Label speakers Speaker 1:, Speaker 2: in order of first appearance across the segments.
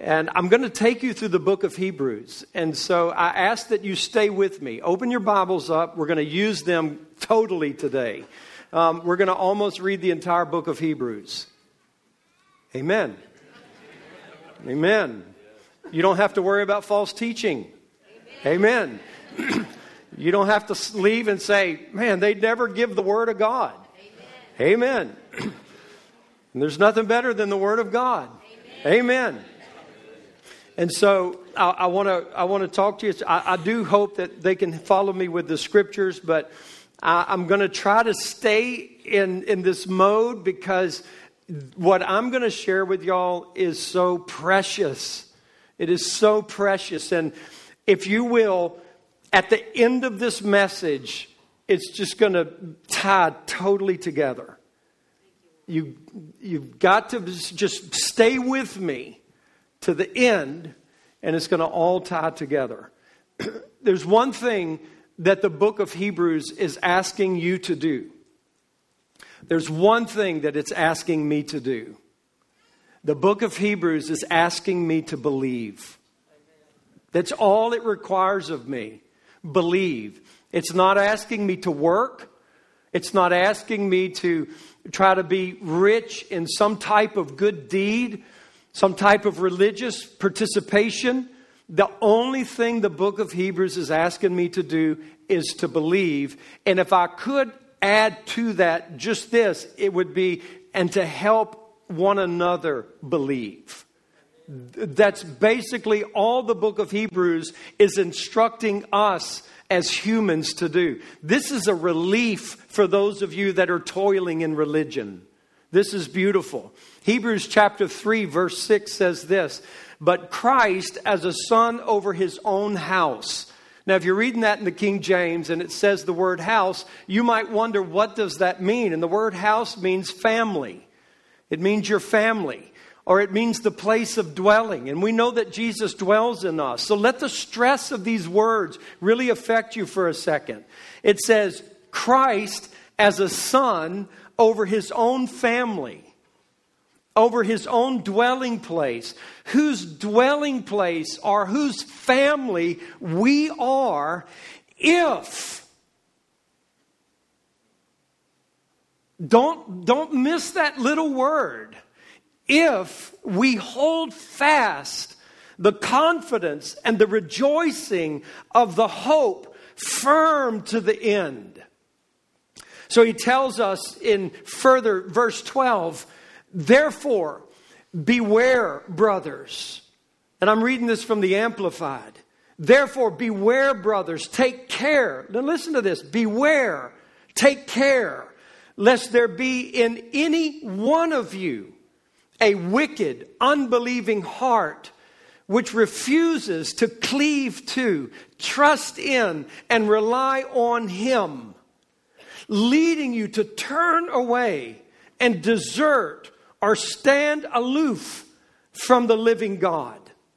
Speaker 1: And I'm going to take you through the book of Hebrews. And so I ask that you stay with me. Open your Bibles up. We're going to use them totally today. We're going to almost read the entire book of Hebrews. Amen. Amen. You don't have to worry about false teaching. Amen. You don't have to leave and say, man, they never give the Word of God. Amen. And there's nothing better than the Word of God. Amen. And so I want to talk to you. I do hope that they can follow me with the scriptures, but I'm going to try to stay in this mode because what I'm going to share with y'all is so precious. It is so precious. And if you will, at the end of this message, it's just going to tie totally together. You've got to just stay with me to the end, and it's going to all tie together. There's one thing that the book of Hebrews is asking you to do. There's one thing that it's asking me to do. The book of Hebrews is asking me to believe. That's all it requires of me. Believe. It's not asking me to work. It's not asking me to try to be rich in some type of good deed, some type of religious participation. The only thing the book of Hebrews is asking me to do is to believe. And if I could add to that just this, it would be, and to help one another believe. That's basically all the book of Hebrews is instructing us as humans to do. This is a relief for those of you that are toiling in religion. This is beautiful. Hebrews chapter 3 verse 6 says this, but Christ as a son over his own house. Now, if you're reading that in the King James and it says the word house, you might wonder, what does that mean? And the word house means family. It means your family. Or it means the place of dwelling. And we know that Jesus dwells in us. So let the stress of these words really affect you for a second. It says, Christ as a son over his own family. Over his own dwelling place. Whose dwelling place or whose family we are if... Don't miss that little word. If we hold fast the confidence and the rejoicing of the hope firm to the end. So he tells us in further verse 12, therefore, beware, brothers. And I'm reading this from the Amplified. Therefore, beware, brothers, take care. Now listen to this. Beware, take care, lest there be in any one of you a wicked, unbelieving heart, which refuses to cleave to, trust in, and rely on Him, leading you to turn away and desert or stand aloof from the living God.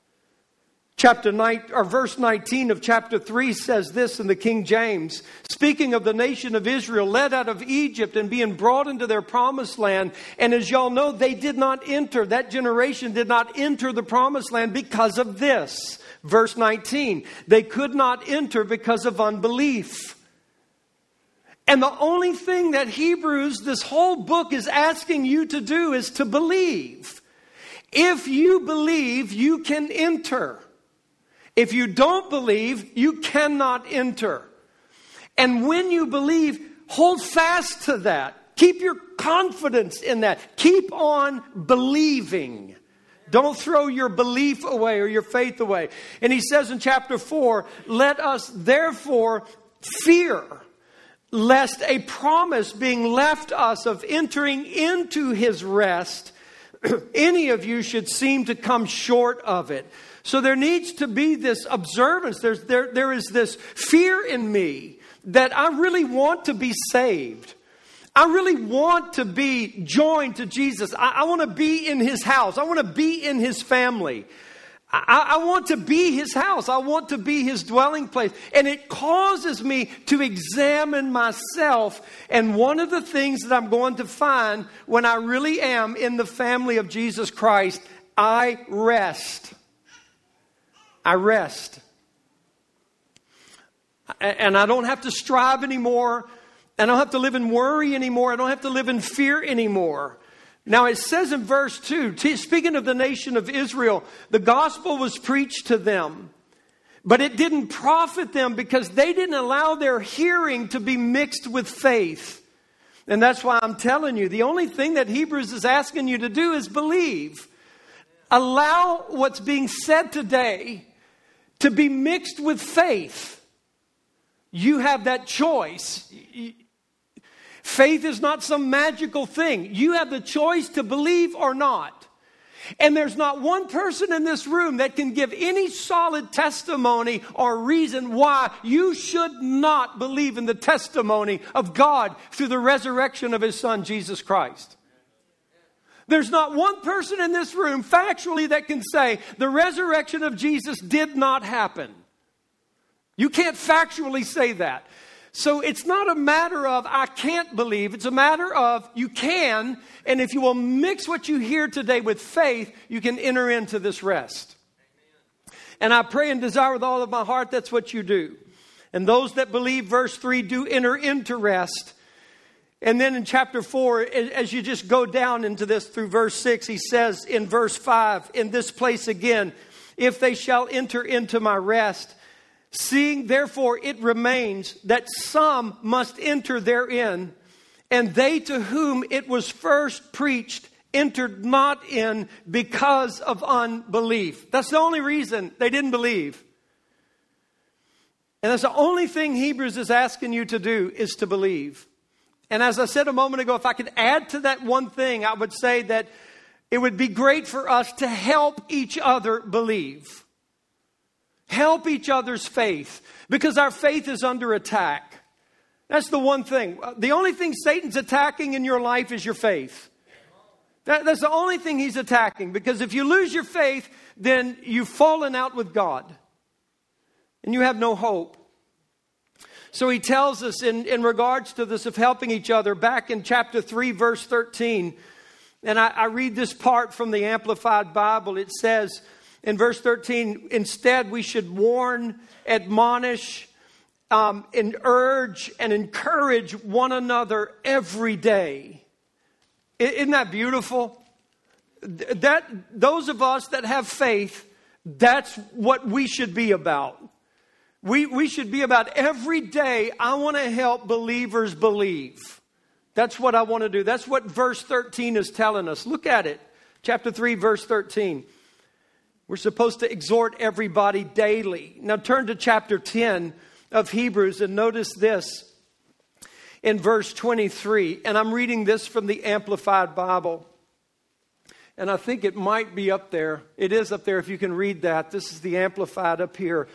Speaker 1: Verse 19 of chapter 3 says this in the King James, speaking of the nation of Israel led out of Egypt and being brought into their promised land. And as y'all know, they did not enter, that generation did not enter the promised land because of this. Verse 19, they could not enter because of unbelief. And the only thing that Hebrews, this whole book is asking you to do is to believe. If you believe, you can enter. If you don't believe, you cannot enter. And when you believe, hold fast to that. Keep your confidence in that. Keep on believing. Don't throw your belief away or your faith away. And he says in chapter 4, let us therefore fear, lest a promise being left us of entering into his rest, any of you should seem to come short of it. So there needs to be this observance. There is this fear in me that I really want to be saved. I really want to be joined to Jesus. I want to be in his house. I want to be in his family. I want to be his house. I want to be his dwelling place. And it causes me to examine myself. And one of the things that I'm going to find when I really am in the family of Jesus Christ, I rest. I rest. And I don't have to strive anymore. I don't have to live in worry anymore. I don't have to live in fear anymore. Now it says in verse 2, speaking of the nation of Israel, the gospel was preached to them. But it didn't profit them because they didn't allow their hearing to be mixed with faith. And that's why I'm telling you, the only thing that Hebrews is asking you to do is believe. Allow what's being said today to be mixed with faith. You have that choice. Faith is not some magical thing. You have the choice to believe or not. And there's not one person in this room that can give any solid testimony or reason why you should not believe in the testimony of God through the resurrection of His Son, Jesus Christ. There's not one person in this room factually that can say the resurrection of Jesus did not happen. You can't factually say that. So it's not a matter of I can't believe. It's a matter of you can. And if you will mix what you hear today with faith, you can enter into this rest. And I pray and desire with all of my heart that's what you do. And those that believe, verse 3, do enter into rest. And then in chapter 4, as you just go down into this through verse 6, he says in verse 5, in this place again, if they shall enter into my rest, seeing therefore it remains that some must enter therein, and they to whom it was first preached entered not in because of unbelief. That's the only reason they didn't believe. And that's the only thing Hebrews is asking you to do is to believe. And as I said a moment ago, if I could add to that one thing, I would say that it would be great for us to help each other believe. Help each other's faith, because our faith is under attack. That's the one thing. The only thing Satan's attacking in your life is your faith. That's the only thing he's attacking, because if you lose your faith, then you've fallen out with God and you have no hope. So he tells us in regards to this of helping each other back in chapter 3, verse 13. And I read this part from the Amplified Bible. It says, in verse 13, instead we should warn, admonish, and urge and encourage one another every day. Isn't that beautiful? Those of us that have faith, that's what we should be about. We should be about every day, I want to help believers believe. That's what I want to do. That's what verse 13 is telling us. Look at it. Chapter 3, verse 13. We're supposed to exhort everybody daily. Now turn to chapter 10 of Hebrews and notice this in verse 23. And I'm reading this from the Amplified Bible. And I think it might be up there. It is up there if you can read that. This is the Amplified up here.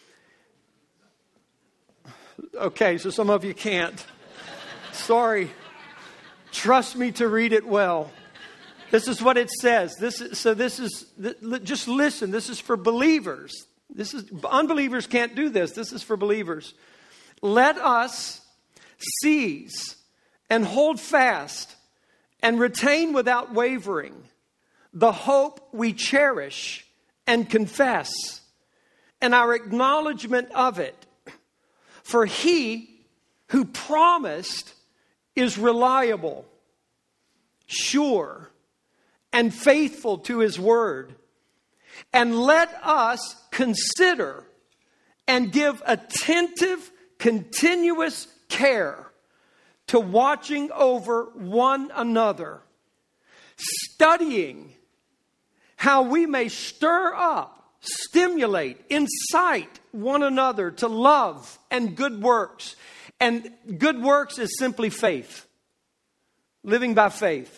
Speaker 1: Okay, so some of you can't. Sorry. Trust me to read it well. This is what it says. Just listen. This is for believers. Unbelievers can't do this. This is for believers. Let us seize and hold fast and retain without wavering the hope we cherish and confess, and our acknowledgement of it. For he who promised is reliable, sure, and faithful to his word. And let us consider and give attentive, continuous care to watching over one another, studying how we may stir up, stimulate, incite one another to love and good works. And good works is simply faith. Living by faith.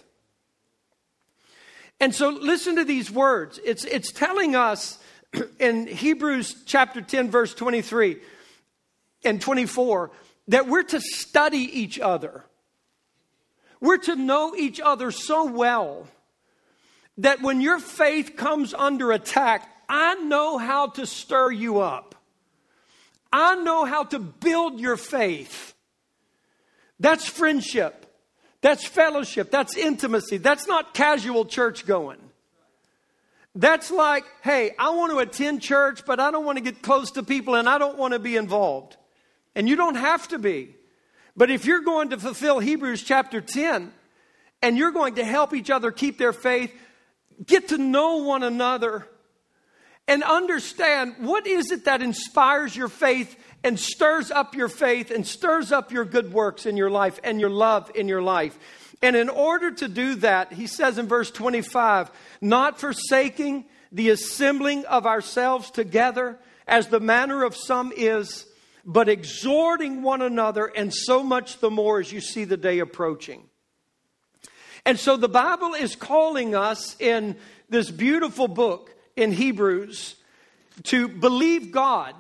Speaker 1: And so listen to these words. It's telling us in Hebrews chapter 10, verse 23 and 24, that we're to study each other. We're to know each other so well that when your faith comes under attack, I know how to stir you up. I know how to build your faith. That's friendship. That's fellowship. That's intimacy. That's not casual church going. That's like, hey, I want to attend church, but I don't want to get close to people and I don't want to be involved. And you don't have to be. But if you're going to fulfill Hebrews chapter 10 and you're going to help each other keep their faith, get to know one another and understand what is it that inspires your faith and stirs up your faith and stirs up your good works in your life and your love in your life. And in order to do that, he says in verse 25, not forsaking the assembling of ourselves together as the manner of some is, but exhorting one another, and so much the more as you see the day approaching. And so the Bible is calling us in this beautiful book in Hebrews to believe God.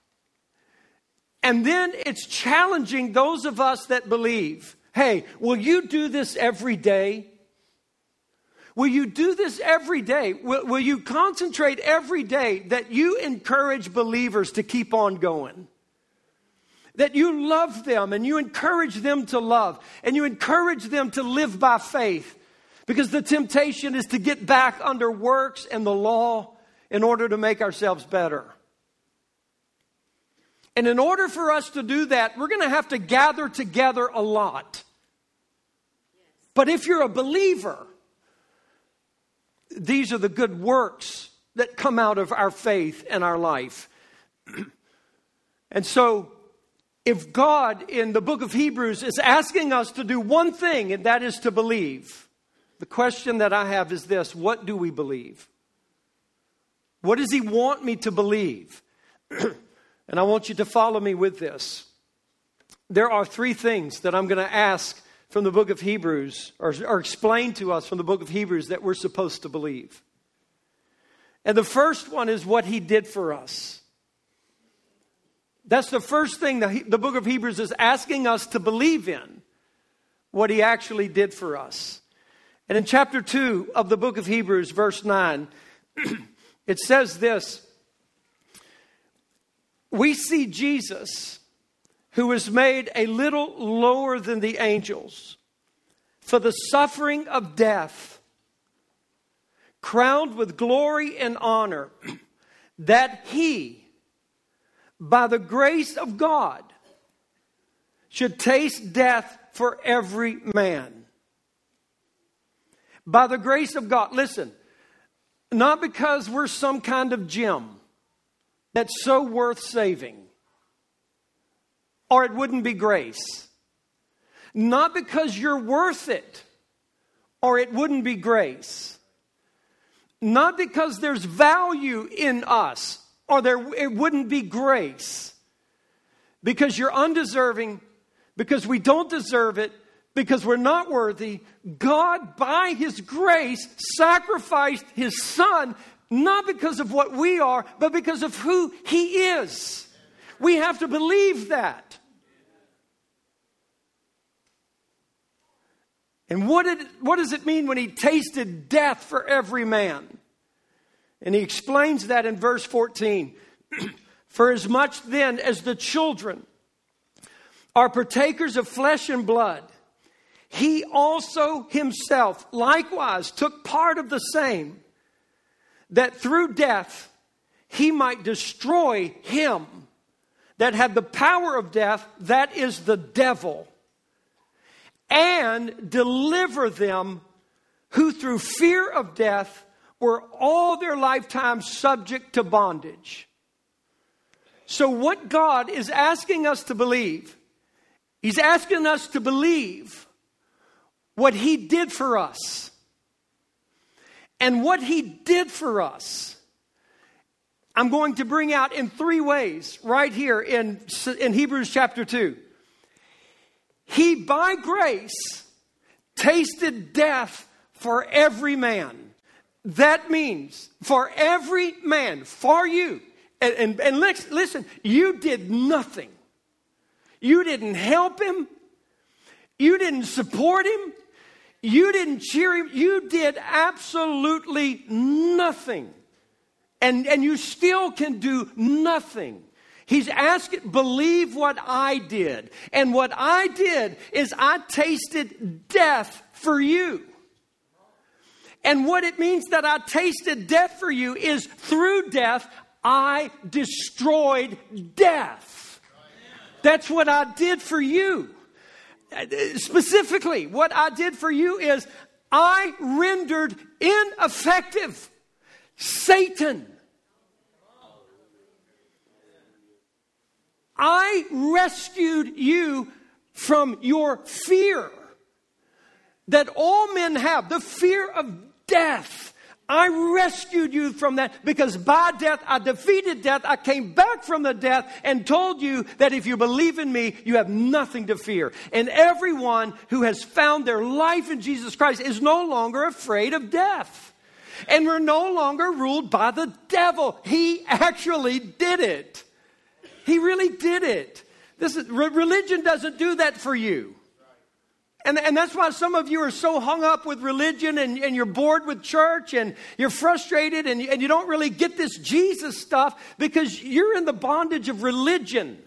Speaker 1: And then it's challenging those of us that believe. Hey, will you do this every day? Will you do this every day? Will you concentrate every day that you encourage believers to keep on going? That you love them and you encourage them to love and you encourage them to live by faith. Because the temptation is to get back under works and the law in order to make ourselves better. And in order for us to do that, we're going to have to gather together a lot. But if you're a believer, these are the good works that come out of our faith and our life. And so, if God in the book of Hebrews is asking us to do one thing, and that is to believe, the question that I have is this: what do we believe? What does he want me to believe? And I want you to follow me with this. There are three things that I'm going to ask from the book of Hebrews, or explain to us from the book of Hebrews, that we're supposed to believe. And the first one is what he did for us. That's the first thing the book of Hebrews is asking us to believe in, what he actually did for us. And in chapter 2 of the book of Hebrews, verse 9, it says this: we see Jesus, who was made a little lower than the angels for the suffering of death, crowned with glory and honor, that he, by the grace of God, should taste death for every man. By the grace of God. Listen, not because we're some kind of gem that's so worth saving, or it wouldn't be grace. Not because you're worth it, or it wouldn't be grace. Not because there's value in us, or it wouldn't be grace. Because you're undeserving, because we don't deserve it, because we're not worthy. God, by his grace, sacrificed his son, not because of what we are, but because of who he is. We have to believe that. And what does it mean when he tasted death for every man? And he explains that in verse 14. For as much then as the children are partakers of flesh and blood, he also himself likewise took part of the same, that through death he might destroy him that had the power of death, that is the devil, and deliver them who through fear of death were all their lifetime subject to bondage. So what God is asking us to believe, he's asking us to believe what he did for us. And what he did for us, I'm going to bring out in three ways right here in Hebrews chapter 2. He, by grace, tasted death for every man. That means for every man, for you. And listen, you did nothing. You didn't help him. You didn't support him. You didn't cheer him. You did absolutely nothing. And you still can do nothing. He's asking, believe what I did. And what I did is I tasted death for you. And what it means that I tasted death for you is through death, I destroyed death. That's what I did for you. Specifically, what I did for you is I rendered ineffective Satan. I rescued you from your fear that all men have, the fear of death. I rescued you from that because by death, I defeated death. I came back from the death and told you that if you believe in me, you have nothing to fear. And everyone who has found their life in Jesus Christ is no longer afraid of death. And we're no longer ruled by the devil. He actually did it. He really did it. Religion doesn't do that for you. And that's why some of you are so hung up with religion and you're bored with church and you're frustrated and you don't really get this Jesus stuff because you're in the bondage of religion.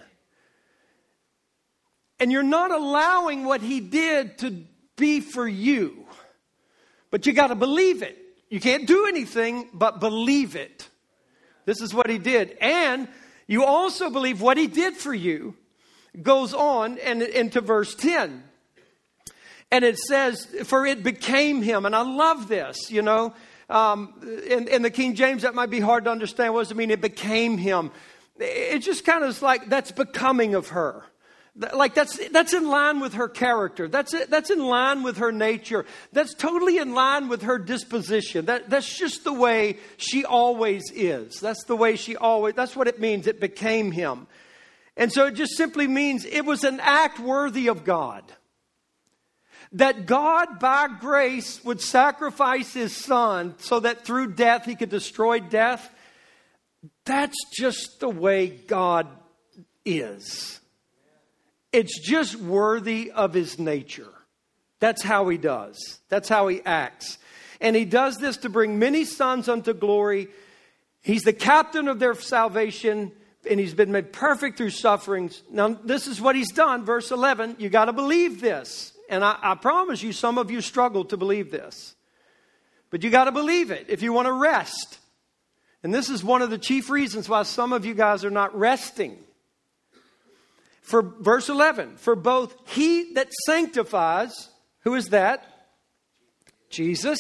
Speaker 1: And you're not allowing what he did to be for you. But you got to believe it. You can't do anything but believe it. This is what he did. And you also believe what he did for you goes on and into verse 10. And it says, for it became him. And I love this, you know. In the King James, that might be hard to understand. What does it mean? It became him. It just kind of is like, that's becoming of her. Like that's in line with her character. That's in line with her nature. That's totally in line with her disposition. That's just the way she always is. That's what it means. It became him. And so it just simply means it was an act worthy of God. That God, by grace, would sacrifice his son so that through death he could destroy death. That's just the way God is. It's just worthy of his nature. That's how he does. That's how he acts. And he does this to bring many sons unto glory. He's the captain of their salvation, and he's been made perfect through sufferings. Now, this is what he's done. Verse 11, you got to believe this. And I promise you, some of you struggle to believe this. But you got to believe it if you want to rest. And this is one of the chief reasons why some of you guys are not resting. For verse 11, for both he that sanctifies, who is that? Jesus.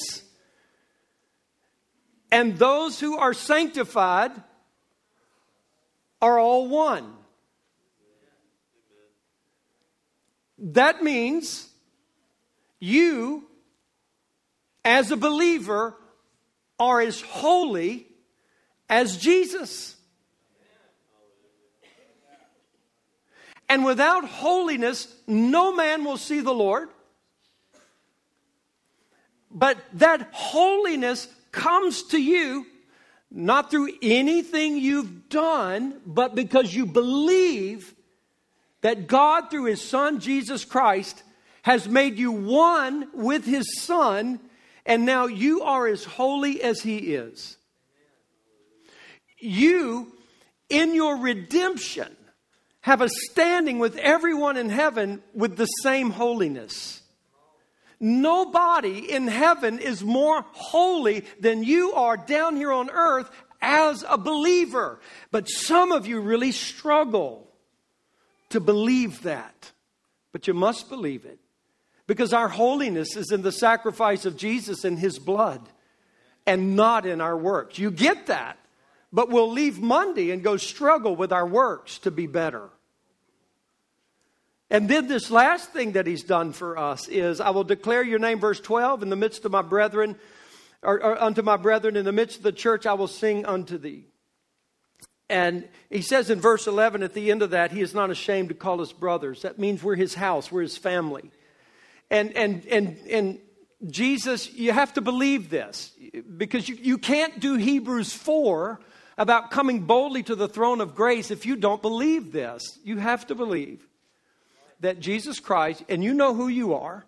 Speaker 1: And those who are sanctified are all one. That means you, as a believer, are as holy as Jesus. And without holiness, no man will see the Lord. But that holiness comes to you not through anything you've done, but because you believe that God, through his son, Jesus Christ, has made you one with his son, and now you are as holy as he is. You, in your redemption, have a standing with everyone in heaven with the same holiness. Nobody in heaven is more holy than you are down here on earth as a believer. But some of you really struggle to believe that. But you must believe it. Because our holiness is in the sacrifice of Jesus and his blood. And not in our works. You get that. But we'll leave Monday and go struggle with our works to be better. And then this last thing that he's done for us is, I will declare your name, verse 12, in the midst of my brethren, or unto my brethren in the midst of the church, I will sing unto thee. And he says in verse 11 at the end of that, he is not ashamed to call us brothers. That means we're his house, we're his family. And Jesus, you have to believe this, because you can't do Hebrews 4 about coming boldly to the throne of grace if you don't believe this. You have to believe that Jesus Christ, and you know who you are,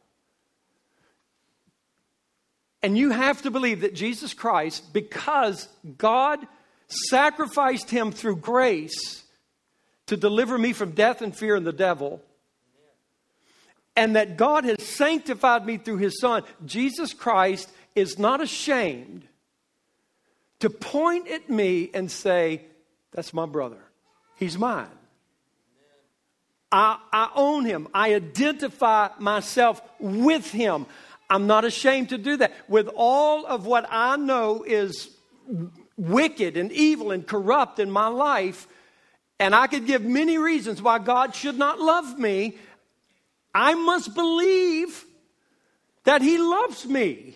Speaker 1: and you have to believe that Jesus Christ, because God sacrificed him through grace to deliver me from death and fear and the devil, and that God has sanctified me through his son, Jesus Christ is not ashamed to point at me and say, that's my brother. He's mine. I own him. I identify myself with him. I'm not ashamed to do that. With all of what I know is wicked and evil and corrupt in my life, and I could give many reasons why God should not love me, I must believe that he loves me.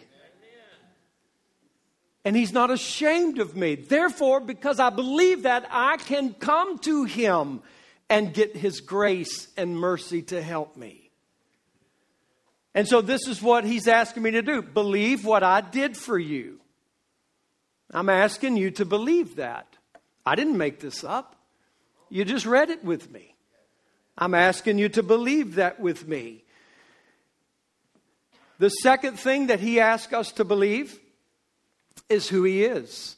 Speaker 1: And he's not ashamed of me. Therefore, because I believe that, I can come to him and get his grace and mercy to help me. And so this is what he's asking me to do. Believe what I did for you. I'm asking you to believe that. I didn't make this up. You just read it with me. I'm asking you to believe that with me. The second thing that he asks us to believe is who he is.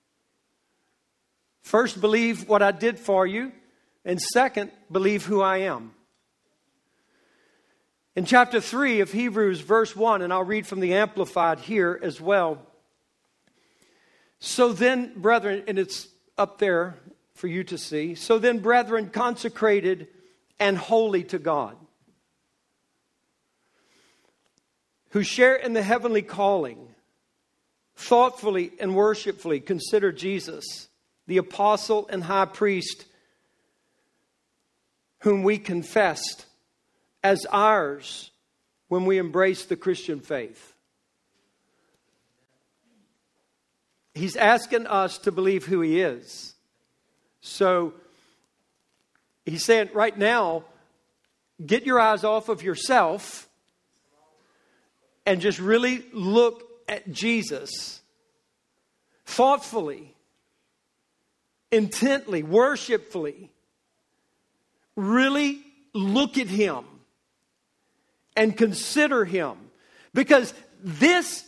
Speaker 1: First, believe what I did for you. And second, believe who I am. In chapter 3 of Hebrews, verse 1, and I'll read from the Amplified here as well. So then, brethren, and it's up there for you to see. So then, brethren, consecrated and holy to God, who share in the heavenly calling, thoughtfully and worshipfully consider Jesus, the apostle and high priest, whom we confessed as ours when we embraced the Christian faith. He's asking us to believe who he is. So he's saying right now, get your eyes off of yourself and just really look at Jesus thoughtfully, intently, worshipfully. Really look at him and consider him. Because this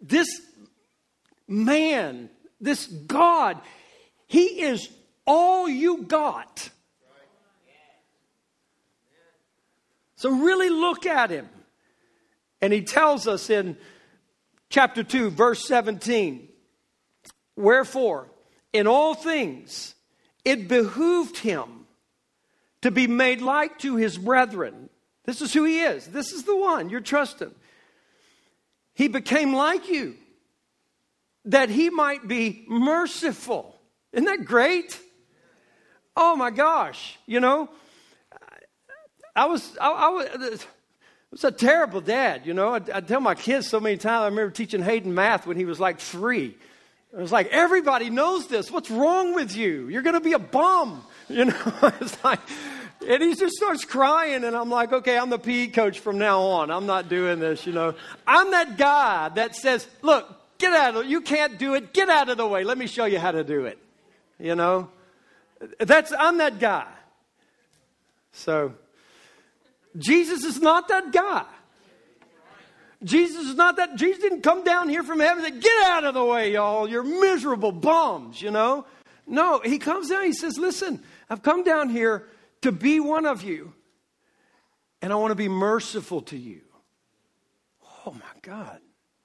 Speaker 1: man, this God, he is all you got. So really look at him. And he tells us in chapter 2, verse 17, wherefore, in all things, it behooved him to be made like to his brethren. This is who he is. This is the one you're trusting. He became like you, that he might be merciful. Isn't that great? Oh my gosh. You know, I was a terrible dad. You know, I tell my kids so many times. I remember teaching Hayden math when he was like 3. It was like, everybody knows this. What's wrong with you? You're going to be a bum. You know, it's like, and he just starts crying, and I'm like, okay, I'm the PE coach from now on. I'm not doing this, you know. I'm that guy that says, look, get out of it. You can't do it. Get out of the way. Let me show you how to do it. You know, I'm that guy. So Jesus is not that guy. Jesus is not that. Jesus didn't come down here from heaven and say, get out of the way, y'all. You're miserable bums, you know. No, he comes down. He says, listen, I've come down here to be one of you. And I want to be merciful to you. Oh, my God.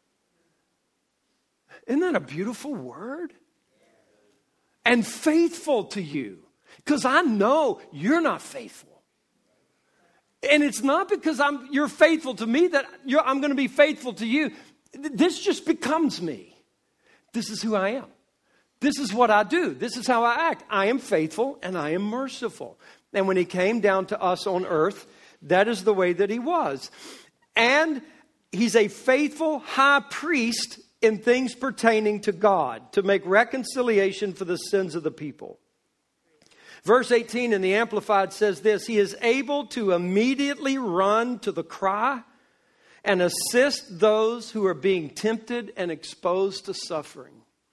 Speaker 1: Isn't that a beautiful word? And faithful to you. Because I know you're not faithful. And it's not because you're faithful to me that I'm going to be faithful to you. This just becomes me. This is who I am. This is what I do. This is how I act. I am faithful and I am merciful. And when he came down to us on earth, that is the way that he was. And he's a faithful high priest in things pertaining to God, to make reconciliation for the sins of the people. Verse 18 in the Amplified says this, he is able to immediately run to the cry and assist those who are being tempted and exposed to suffering.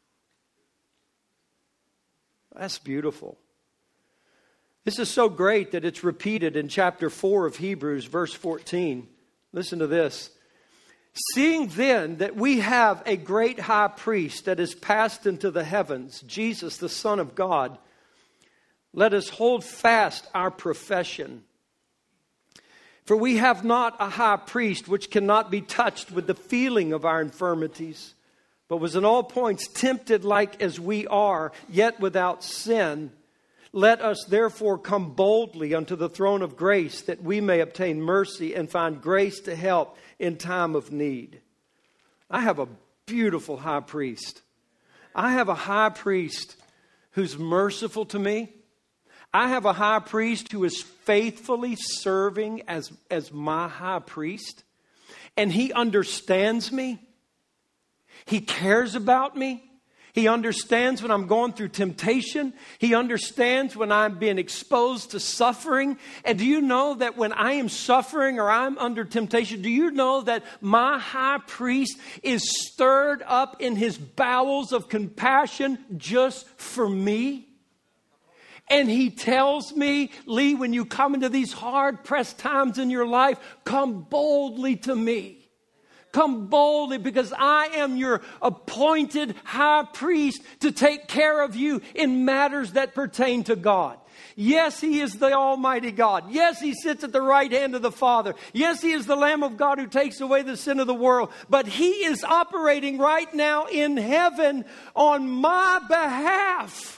Speaker 1: That's beautiful. This is so great that it's repeated in chapter 4 of Hebrews, verse 14. Listen to this. Seeing then that we have a great high priest that is passed into the heavens, Jesus, the Son of God, let us hold fast our profession. For we have not a high priest which cannot be touched with the feeling of our infirmities, but was in all points tempted like as we are, yet without sin. Let us therefore come boldly unto the throne of grace, that we may obtain mercy and find grace to help in time of need. I have a beautiful high priest. I have a high priest who's merciful to me. I have a high priest who is faithfully serving as my high priest. And he understands me. He cares about me. He understands when I'm going through temptation. He understands when I'm being exposed to suffering. And do you know that when I am suffering or I'm under temptation, do you know that my high priest is stirred up in his bowels of compassion just for me? And he tells me, Lee, when you come into these hard-pressed times in your life, come boldly to me. Come boldly, because I am your appointed high priest to take care of you in matters that pertain to God. Yes, he is the Almighty God. Yes, he sits at the right hand of the Father. Yes, he is the Lamb of God who takes away the sin of the world. But he is operating right now in heaven on my behalf.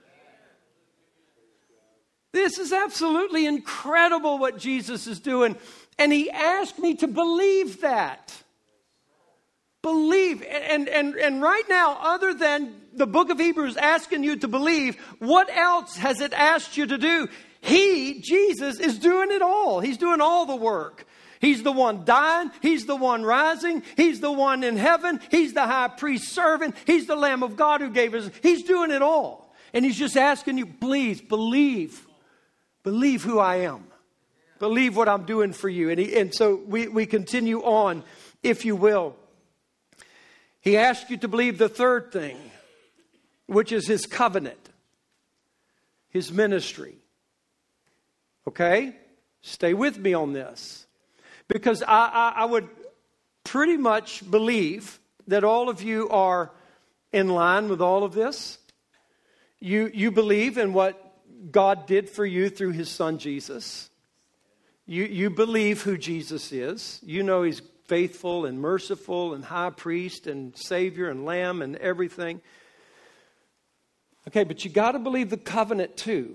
Speaker 1: This is absolutely incredible what Jesus is doing. And he asked me to believe that. Believe. And right now, other than the book of Hebrews asking you to believe, what else has it asked you to do? He, Jesus, is doing it all. He's doing all the work. He's the one dying. He's the one rising. He's the one in heaven. He's the high priest servant. He's the Lamb of God who gave us. He's doing it all. And he's just asking you, please believe. Believe who I am. Believe what I'm doing for you. And so we continue on, if you will. He asked you to believe the third thing, which is his covenant, his ministry. Okay? Stay with me on this. Because I would pretty much believe that all of you are in line with all of this. You believe in what God did for you through his son Jesus. You believe who Jesus is. You know he's faithful and merciful and high priest and savior and lamb and everything. Okay, but you got to believe the covenant too.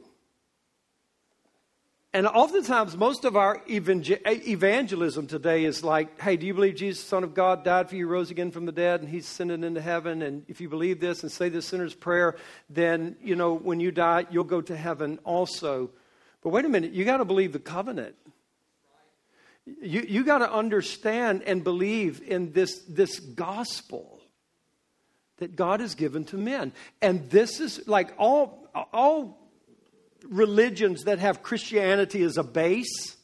Speaker 1: And oftentimes, most of our evangelism today is like, hey, do you believe Jesus, Son of God, died for you, rose again from the dead, and he's ascended into heaven? And if you believe this and say this sinner's prayer, then, you know, when you die, you'll go to heaven also. But wait a minute, you got to believe the covenant. You got to understand and believe in this gospel that God has given to men. And this is like all religions that have Christianity as a base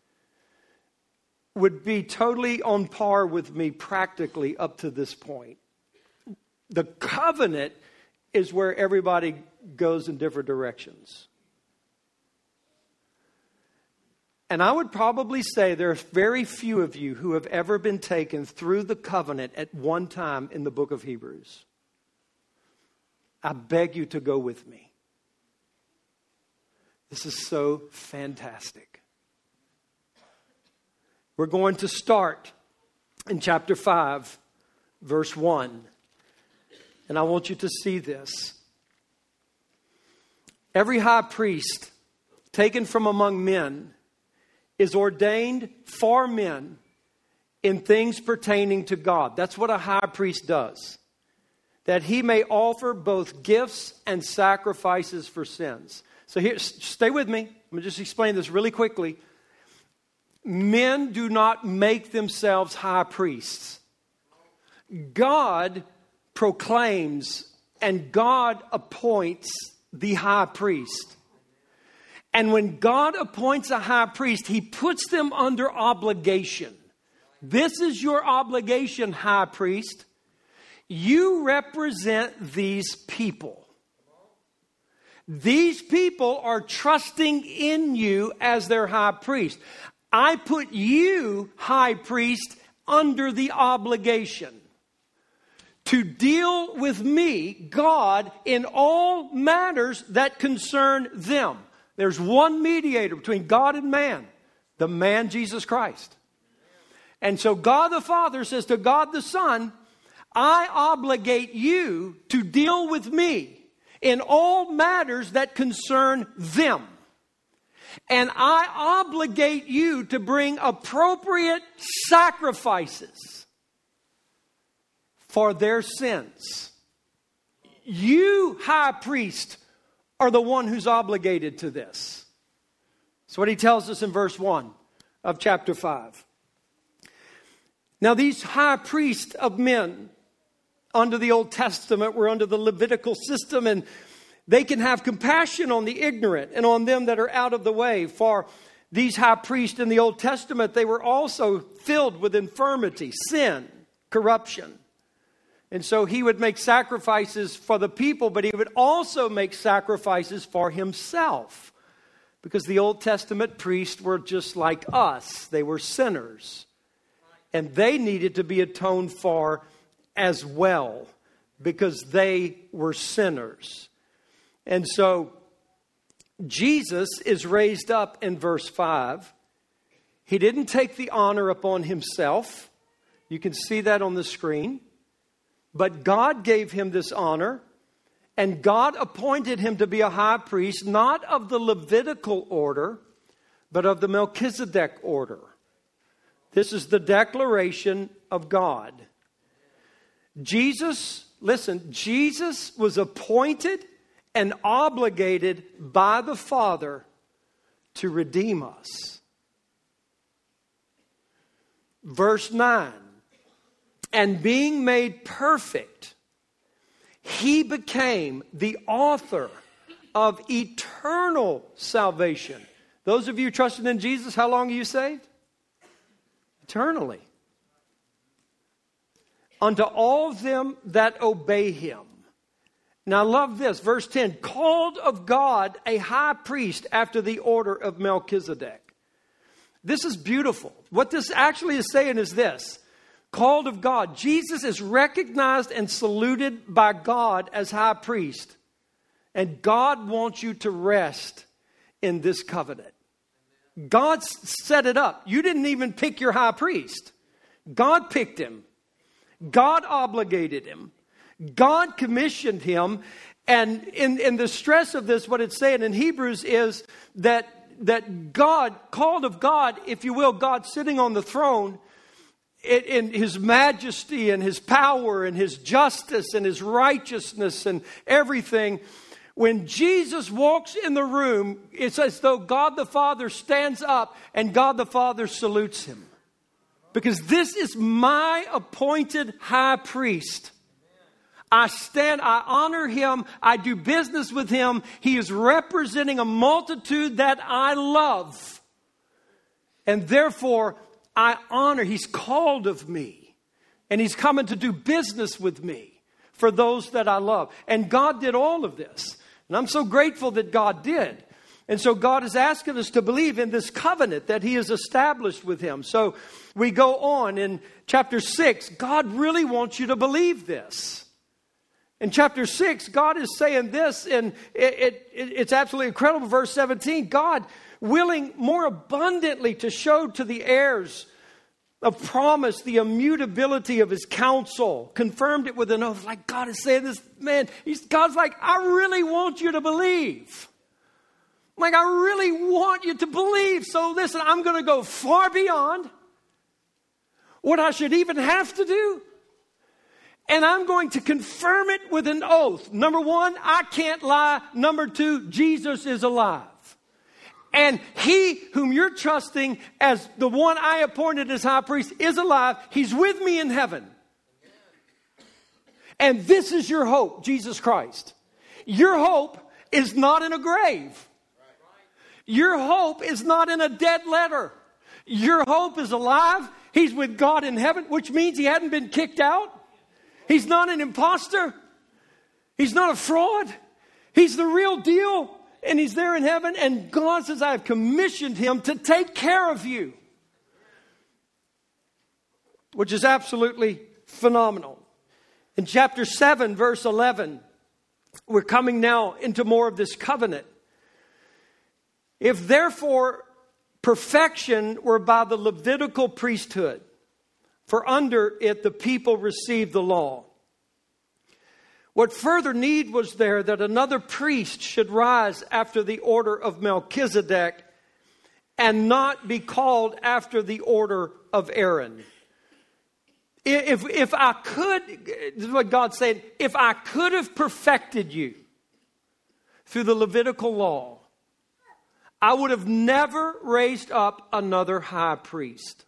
Speaker 1: would be totally on par with me practically up to this point. The covenant is where everybody goes in different directions. And I would probably say there are very few of you who have ever been taken through the covenant at one time in the book of Hebrews. I beg you to go with me. This is so fantastic. We're going to start in chapter 5, verse 1. And I want you to see this. Every high priest taken from among men is ordained for men in things pertaining to God. That's what a high priest does. That he may offer both gifts and sacrifices for sins. So here, stay with me. Let me just explain this really quickly. Men do not make themselves high priests. God proclaims and God appoints the high priest. And when God appoints a high priest, he puts them under obligation. This is your obligation, high priest. You represent these people. These people are trusting in you as their high priest. I put you, high priest, under the obligation to deal with me, God, in all matters that concern them. There's one mediator between God and man. The man Jesus Christ. And so God the Father says to God the Son, I obligate you to deal with me in all matters that concern them. And I obligate you to bring appropriate sacrifices for their sins. You, high priest, are the one who's obligated to this. That's what he tells us in verse 1 of chapter 5. Now these high priests of men under the Old Testament were under the Levitical system, and they can have compassion on the ignorant and on them that are out of the way. For these high priests in the Old Testament, they were also filled with infirmity, sin, corruption. And so he would make sacrifices for the people, but he would also make sacrifices for himself. Because the Old Testament priests were just like us. They were sinners. And they needed to be atoned for as well, because they were sinners. And so Jesus is raised up in verse 5. He didn't take the honor upon himself. You can see that on the screen. But God gave him this honor, and God appointed him to be a high priest, not of the Levitical order, but of the Melchizedek order. This is the declaration of God. Jesus was appointed and obligated by the Father to redeem us. Verse 9. And being made perfect, he became the author of eternal salvation. Those of you trusting in Jesus, how long are you saved? Eternally. Unto all them that obey him. Now I love this, verse 10. Called of God a high priest after the order of Melchizedek. This is beautiful. What this actually is saying is this. Called of God. Jesus is recognized and saluted by God as high priest. And God wants you to rest in this covenant. God set it up. You didn't even pick your high priest. God picked him. God obligated him. God commissioned him. And in the stress of this, what it's saying in Hebrews is that God, called of God, if you will, God sitting on the throne, in his majesty and his power and his justice and his righteousness and everything. When Jesus walks in the room, it's as though God the Father stands up and God the Father salutes him. Because this is my appointed high priest. I honor him, I do business with him. He is representing a multitude that I love. And therefore, I honor, he's called of me. And he's coming to do business with me for those that I love. And God did all of this. And I'm so grateful that God did. And so God is asking us to believe in this covenant that he has established with him. So we go on in chapter 6. God really wants you to believe this. In chapter 6, God is saying this, and it's absolutely incredible. Verse 17, God willing more abundantly to show to the heirs of promise the immutability of his counsel, confirmed it with an oath. Like God is saying this, man, God's like, I really want you to believe. Like, I really want you to believe. So listen, I'm going to go far beyond what I should even have to do. And I'm going to confirm it with an oath. Number one, I can't lie. Number two, Jesus is alive. And he whom you're trusting as the one I appointed as high priest is alive. He's with me in heaven. And this is your hope, Jesus Christ. Your hope is not in a grave. Your hope is not in a dead letter. Your hope is alive. He's with God in heaven, which means he hadn't been kicked out. He's not an imposter. He's not a fraud. He's the real deal. And he's there in heaven. And God says, I have commissioned him to take care of you. Which is absolutely phenomenal. In chapter 7, verse 11, we're coming now into more of this covenant. If therefore perfection were by the Levitical priesthood, for under it the people received the law. What further need was there that another priest should rise after the order of Melchizedek and not be called after the order of Aaron? If I could, this is what God's saying, if I could have perfected you through the Levitical law, I would have never raised up another high priest.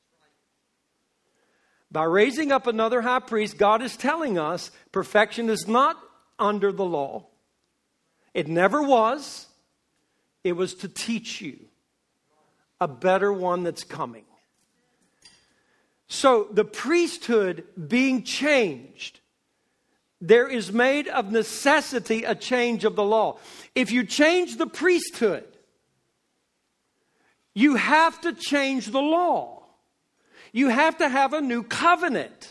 Speaker 1: By raising up another high priest, God is telling us perfection is not under the law. It never was. It was to teach you a better one that's coming. So the priesthood being changed, there is made of necessity a change of the law. If you change the priesthood, you have to change the law. You have to have a new covenant.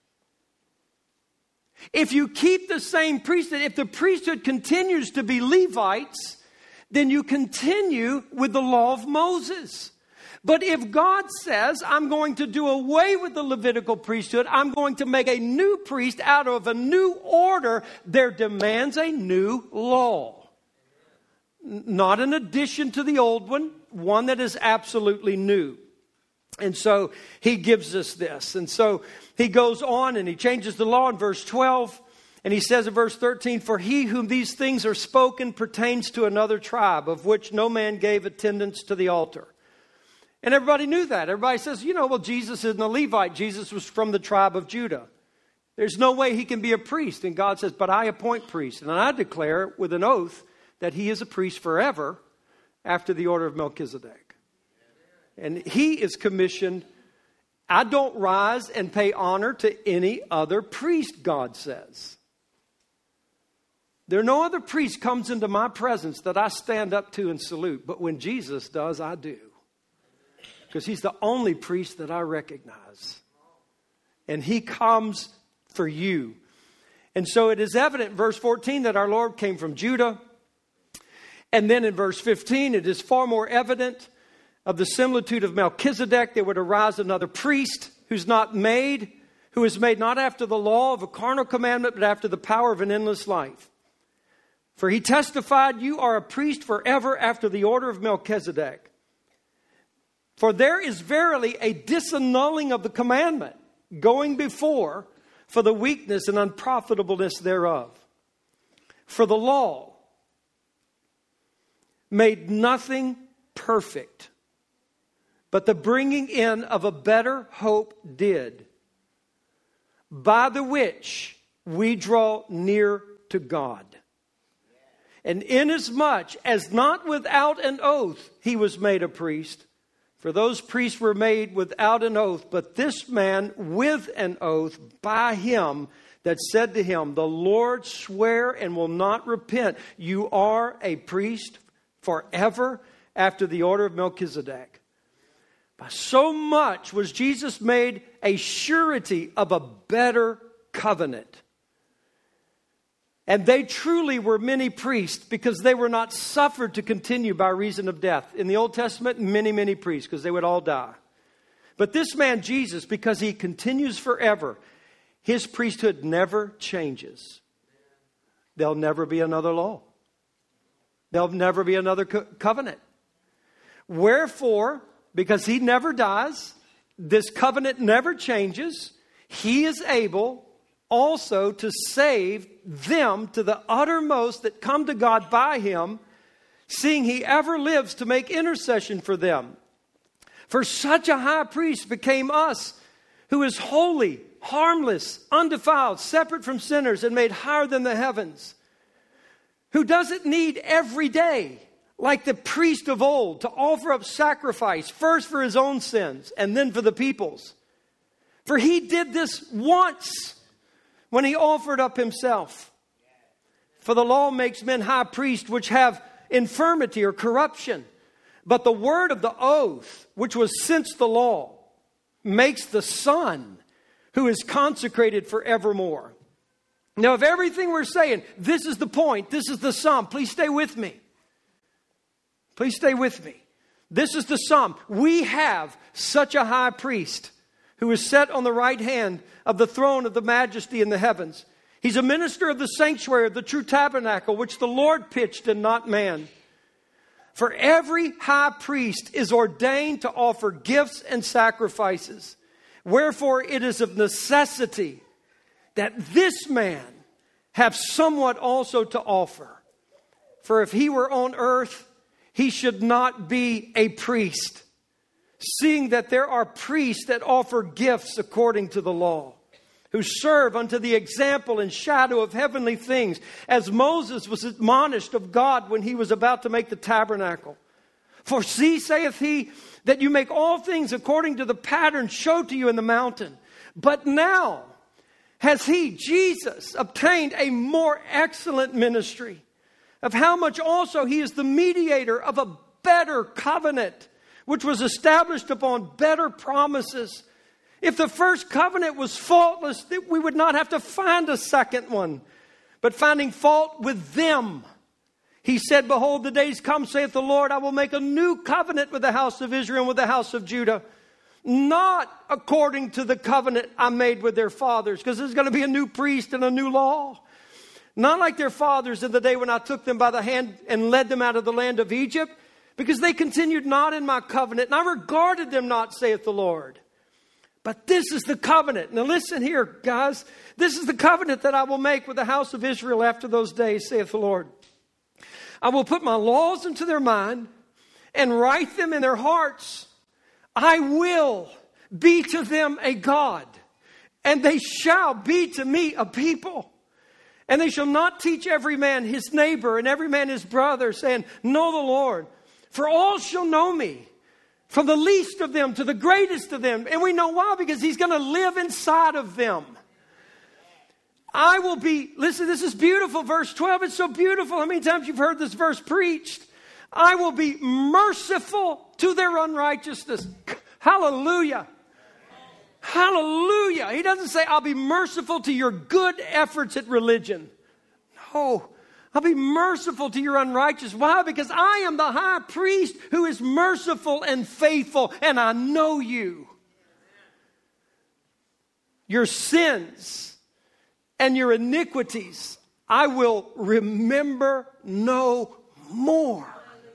Speaker 1: If you keep the same priesthood, if the priesthood continues to be Levites, then you continue with the law of Moses. But if God says, I'm going to do away with the Levitical priesthood, I'm going to make a new priest out of a new order, there demands a new law. Not an addition to the old one that is absolutely new. And so he gives us this. And so he goes on and he changes the law in verse 12. And he says in verse 13, for he whom these things are spoken pertains to another tribe, of which no man gave attendance to the altar. And everybody knew that. Everybody says, well, Jesus isn't a Levite. Jesus was from the tribe of Judah. There's no way he can be a priest. And God says, but I appoint priests. And I declare with an oath that he is a priest forever after the order of Melchizedek. And he is commissioned. I don't rise and pay honor to any other priest, God says. There are no other priest comes into my presence that I stand up to and salute. But when Jesus does, I do. Because he's the only priest that I recognize. And he comes for you. And so it is evident in verse 14 that our Lord came from Judah. And then in verse 15, it is far more evident of the similitude of Melchizedek. There would arise another priest who is made not after the law of a carnal commandment, but after the power of an endless life. For he testified, you are a priest forever after the order of Melchizedek. For there is verily a disannulling of the commandment going before for the weakness and unprofitableness thereof. For the law made nothing perfect, but the bringing in of a better hope did, by the which we draw near to God. And inasmuch as not without an oath he was made a priest, for those priests were made without an oath, but this man with an oath by him that said to him, the Lord swear and will not repent. You are a priest forever after the order of Melchizedek. By so much was Jesus made a surety of a better covenant. And they truly were many priests because they were not suffered to continue by reason of death. In the Old Testament, many, many priests because they would all die. But this man, Jesus, because he continues forever, his priesthood never changes. There'll never be another law. There'll never be another covenant. Wherefore, because he never dies, this covenant never changes, he is able also to save them to the uttermost that come to God by him, seeing he ever lives to make intercession for them. For such a high priest became us, who is holy, harmless, undefiled, separate from sinners, and made higher than the heavens, who doesn't need every day, like the priest of old, to offer up sacrifice, first for his own sins and then for the people's. For he did this once when he offered up himself. For the law makes men high priests which have infirmity or corruption. But the word of the oath, which was since the law, makes the Son who is consecrated forevermore. Now, of everything we're saying, this is the point. This is the sum. Please stay with me. Please stay with me. This is the sum. We have such a high priest who is set on the right hand of the throne of the majesty in the heavens. He's a minister of the sanctuary of the true tabernacle, which the Lord pitched and not man. For every high priest is ordained to offer gifts and sacrifices. Wherefore it is of necessity that this man have somewhat also to offer. For if he were on earth, he should not be a priest, seeing that there are priests that offer gifts according to the law, who serve unto the example and shadow of heavenly things, as Moses was admonished of God when he was about to make the tabernacle. For see, saith he, that you make all things according to the pattern showed to you in the mountain. But now has he, Jesus, obtained a more excellent ministry, of how much also he is the mediator of a better covenant, which was established upon better promises. If the first covenant was faultless, we would not have to find a second one. But finding fault with them, he said, behold, the days come, saith the Lord, I will make a new covenant with the house of Israel and with the house of Judah. Not according to the covenant I made with their fathers, because there's going to be a new priest and a new law. Not like their fathers in the day when I took them by the hand and led them out of the land of Egypt, because they continued not in my covenant, and I regarded them not, saith the Lord. But this is the covenant. Now listen here, guys. This is the covenant that I will make with the house of Israel after those days, saith the Lord. I will put my laws into their mind and write them in their hearts. I will be to them a God, and they shall be to me a people. And they shall not teach every man his neighbor and every man his brother, saying, know the Lord. For all shall know me, from the least of them to the greatest of them. And we know why, because he's going to live inside of them. I will be, listen, this is beautiful, verse 12. It's so beautiful. How many times you've heard this verse preached? I will be merciful to their unrighteousness. Hallelujah. Hallelujah. He doesn't say, I'll be merciful to your good efforts at religion. No, I'll be merciful to your unrighteous. Why? Because I am the high priest who is merciful and faithful, and I know you. Your sins and your iniquities I will remember no more.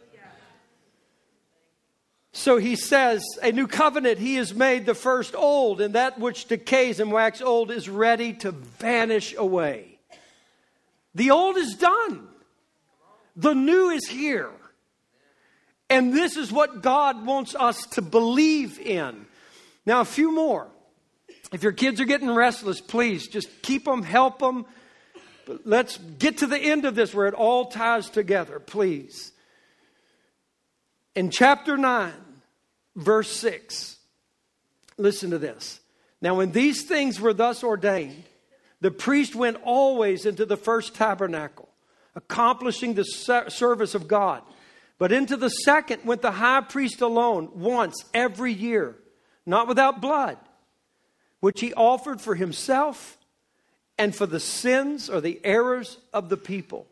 Speaker 1: So he says, a new covenant he has made, the first old, and that which decays and wax old is ready to vanish away. The old is done. The new is here. And this is what God wants us to believe in. Now, a few more. If your kids are getting restless, please just keep them, help them. But let's get to the end of this where it all ties together, please. In chapter 9, verse 6, listen to this. Now, when these things were thus ordained, the priest went always into the first tabernacle, accomplishing the service of God. But into the second went the high priest alone, once every year, not without blood, which he offered for himself and for the sins or the errors of the people.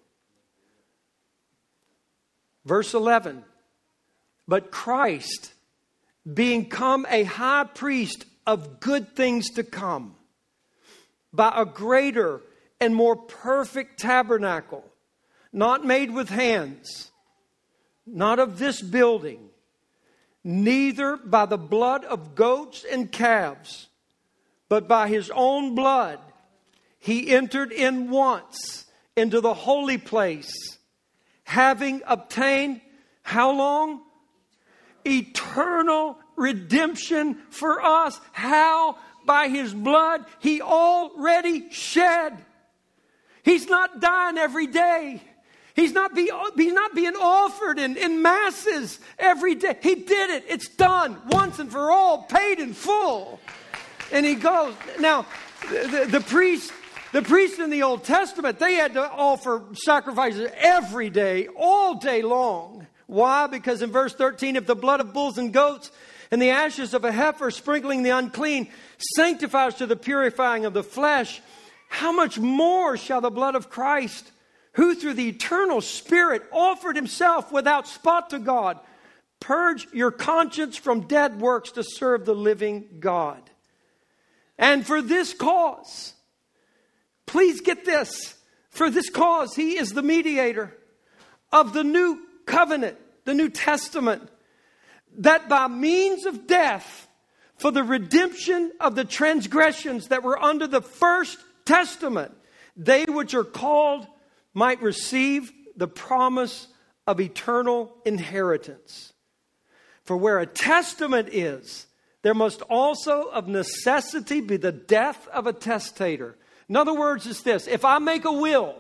Speaker 1: Verse 11. But Christ, being come a high priest of good things to come, by a greater and more perfect tabernacle, not made with hands, not of this building, neither by the blood of goats and calves, but by his own blood, he entered in once into the holy place, having obtained how long? Eternal redemption for us. How? By his blood he already shed. He's not dying every day. He's not being offered in masses every day. He did it. It's done once and for all, paid in full. And he goes. Now, the priests in the Old Testament, they had to offer sacrifices every day, all day long. Why? Because in verse 13, if the blood of bulls and goats and the ashes of a heifer sprinkling the unclean sanctifies to the purifying of the flesh, how much more shall the blood of Christ, who through the eternal Spirit offered himself without spot to God, Purge your conscience from dead works to serve the living God. And for this cause, please get this, for this cause, he is the mediator of the new covenant, the New Testament, that by means of death, for the redemption of the transgressions that were under the first testament, they which are called might receive the promise of eternal inheritance. For where a testament is, there must also of necessity be the death of a testator. In other words, it's this: if I make a will,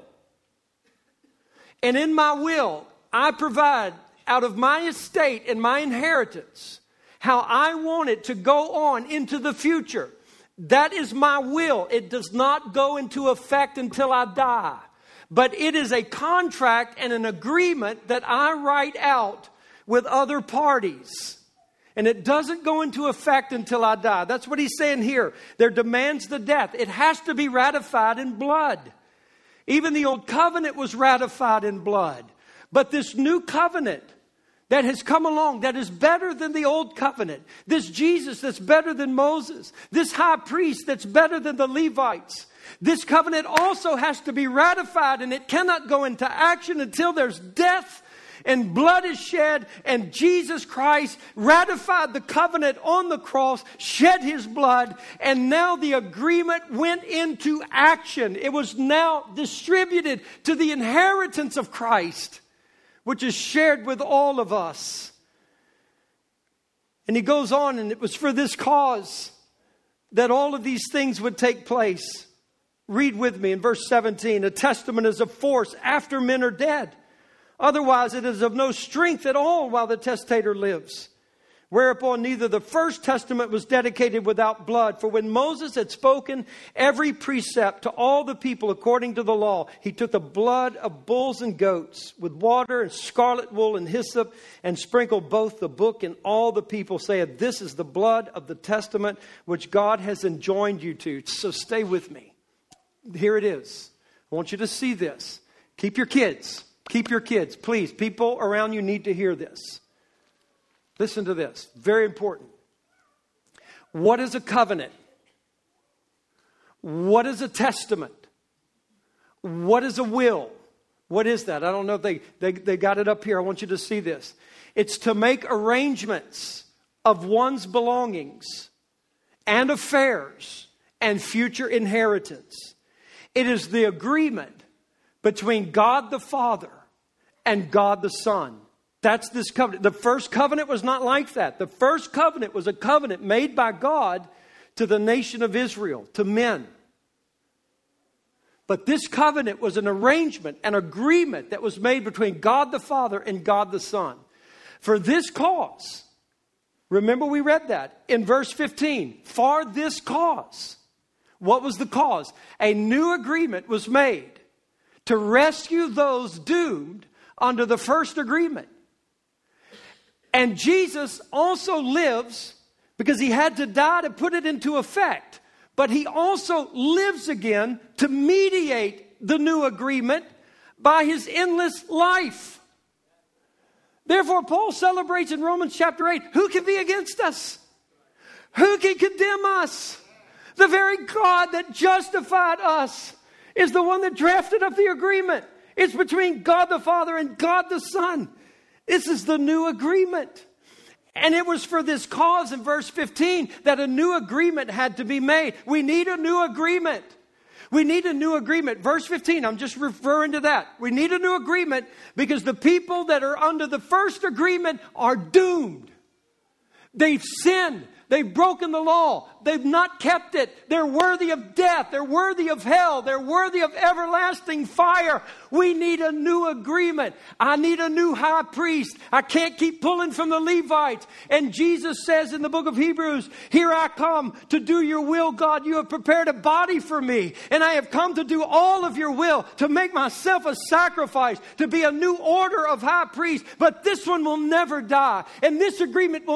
Speaker 1: and in my will I provide out of my estate and my inheritance how I want it to go on into the future, that is my will. It does not go into effect until I die. But it is a contract and an agreement that I write out with other parties. And it doesn't go into effect until I die. That's what he's saying here. There demands the death. It has to be ratified in blood. Even the old covenant was ratified in blood. But this new covenant that has come along, that is better than the old covenant, this Jesus that's better than Moses, this high priest that's better than the Levites, this covenant also has to be ratified, and it cannot go into action until there's death and blood is shed, and Jesus Christ ratified the covenant on the cross, shed his blood, and now the agreement went into action. It was now distributed to the inheritance of Christ, which is shared with all of us. And he goes on, and it was for this cause that all of these things would take place. Read with me in verse 17. A testament is of force after men are dead. Otherwise, it is of no strength at all while the testator lives. Whereupon neither the first testament was dedicated without blood. For when Moses had spoken every precept to all the people according to the law, he took the blood of bulls and goats with water and scarlet wool and hyssop and sprinkled both the book and all the people, saying, "This is the blood of the testament which God has enjoined you to." So stay with me. Here it is. I want you to see this. Keep your kids. Keep your kids. Please, people around you need to hear this. Listen to this. Very important. What is a covenant? What is a testament? What is a will? What is that? I don't know if they got it up here. I want you to see this. It's to make arrangements of one's belongings and affairs and future inheritance. It is the agreement between God the Father and God the Son. That's this covenant. The first covenant was not like that. The first covenant was a covenant made by God to the nation of Israel, to men. But this covenant was an arrangement, an agreement that was made between God the Father and God the Son. For this cause, remember we read that in verse 15. For this cause. What was the cause? A new agreement was made to rescue those doomed under the first agreement. And Jesus also lives because he had to die to put it into effect. But he also lives again to mediate the new agreement by his endless life. Therefore, Paul celebrates in Romans chapter 8, who can be against us? Who can condemn us? The very God that justified us is the one that drafted up the agreement. It's between God the Father and God the Son. This is the new agreement. And it was for this cause in verse 15 that a new agreement had to be made. We need a new agreement. We need a new agreement. Verse 15, I'm just referring to that. We need a new agreement because the people that are under the first agreement are doomed. They've sinned. They've broken the law. They've not kept it. They're worthy of death. They're worthy of hell. They're worthy of everlasting fire. We need a new agreement. I need a new high priest. I can't keep pulling from the Levites. And Jesus says in the book of Hebrews, here I come to do your will, God. You have prepared a body for me. And I have come to do all of your will, to make myself a sacrifice, to be a new order of high priests. But this one will never die. And this agreement will never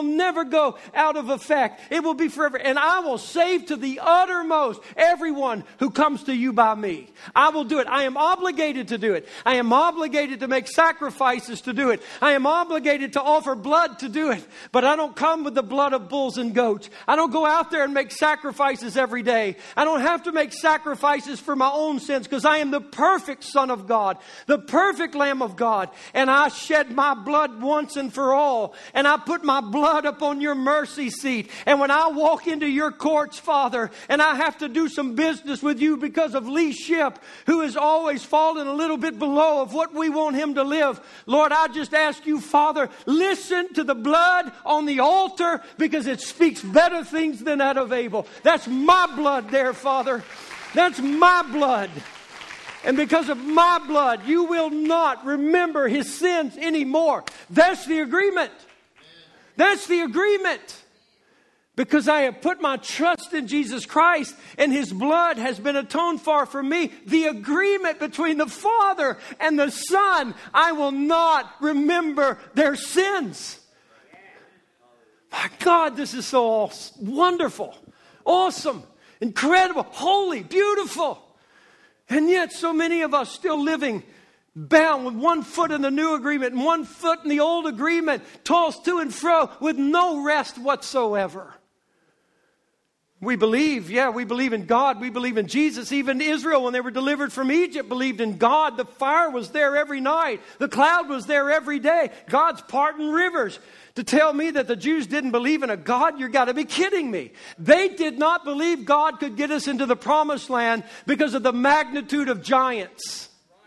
Speaker 1: never go out of effect. It will be forever. And I will save to the uttermost everyone who comes to you by me. I will do it. I am obligated to do it. I am obligated to make sacrifices to do it. I am obligated to offer blood to do it. But I don't come with the blood of bulls and goats. I don't go out there and make sacrifices every day. I don't have to make sacrifices for my own sins because I am the perfect Son of God, the perfect Lamb of God. And I shed my blood once and for all. And I put my blood upon your mercy seat. And when I walk into your courts, Father, and I have to do some business with you because of Lee Shipp, who has always fallen a little bit below of what we want him to live, Lord, I just ask you, Father, listen to the blood on the altar because it speaks better things than that of Abel. That's my blood there, Father. That's my blood. And because of my blood, you will not remember his sins anymore. That's the agreement. That's the agreement. Because I have put my trust in Jesus Christ and his blood has been atoned for me. The agreement between the Father and the Son, I will not remember their sins. My God, this is so wonderful, awesome, incredible, holy, beautiful. And yet so many of us still living bound with one foot in the new agreement and one foot in the old agreement, tossed to and fro with no rest whatsoever. We believe in God. We believe in Jesus. Even Israel, when they were delivered from Egypt, believed in God. The fire was there every night. The cloud was there every day. God's parting rivers. To tell me that the Jews didn't believe in a God, you got to be kidding me. They did not believe God could get us into the promised land because of the magnitude of giants.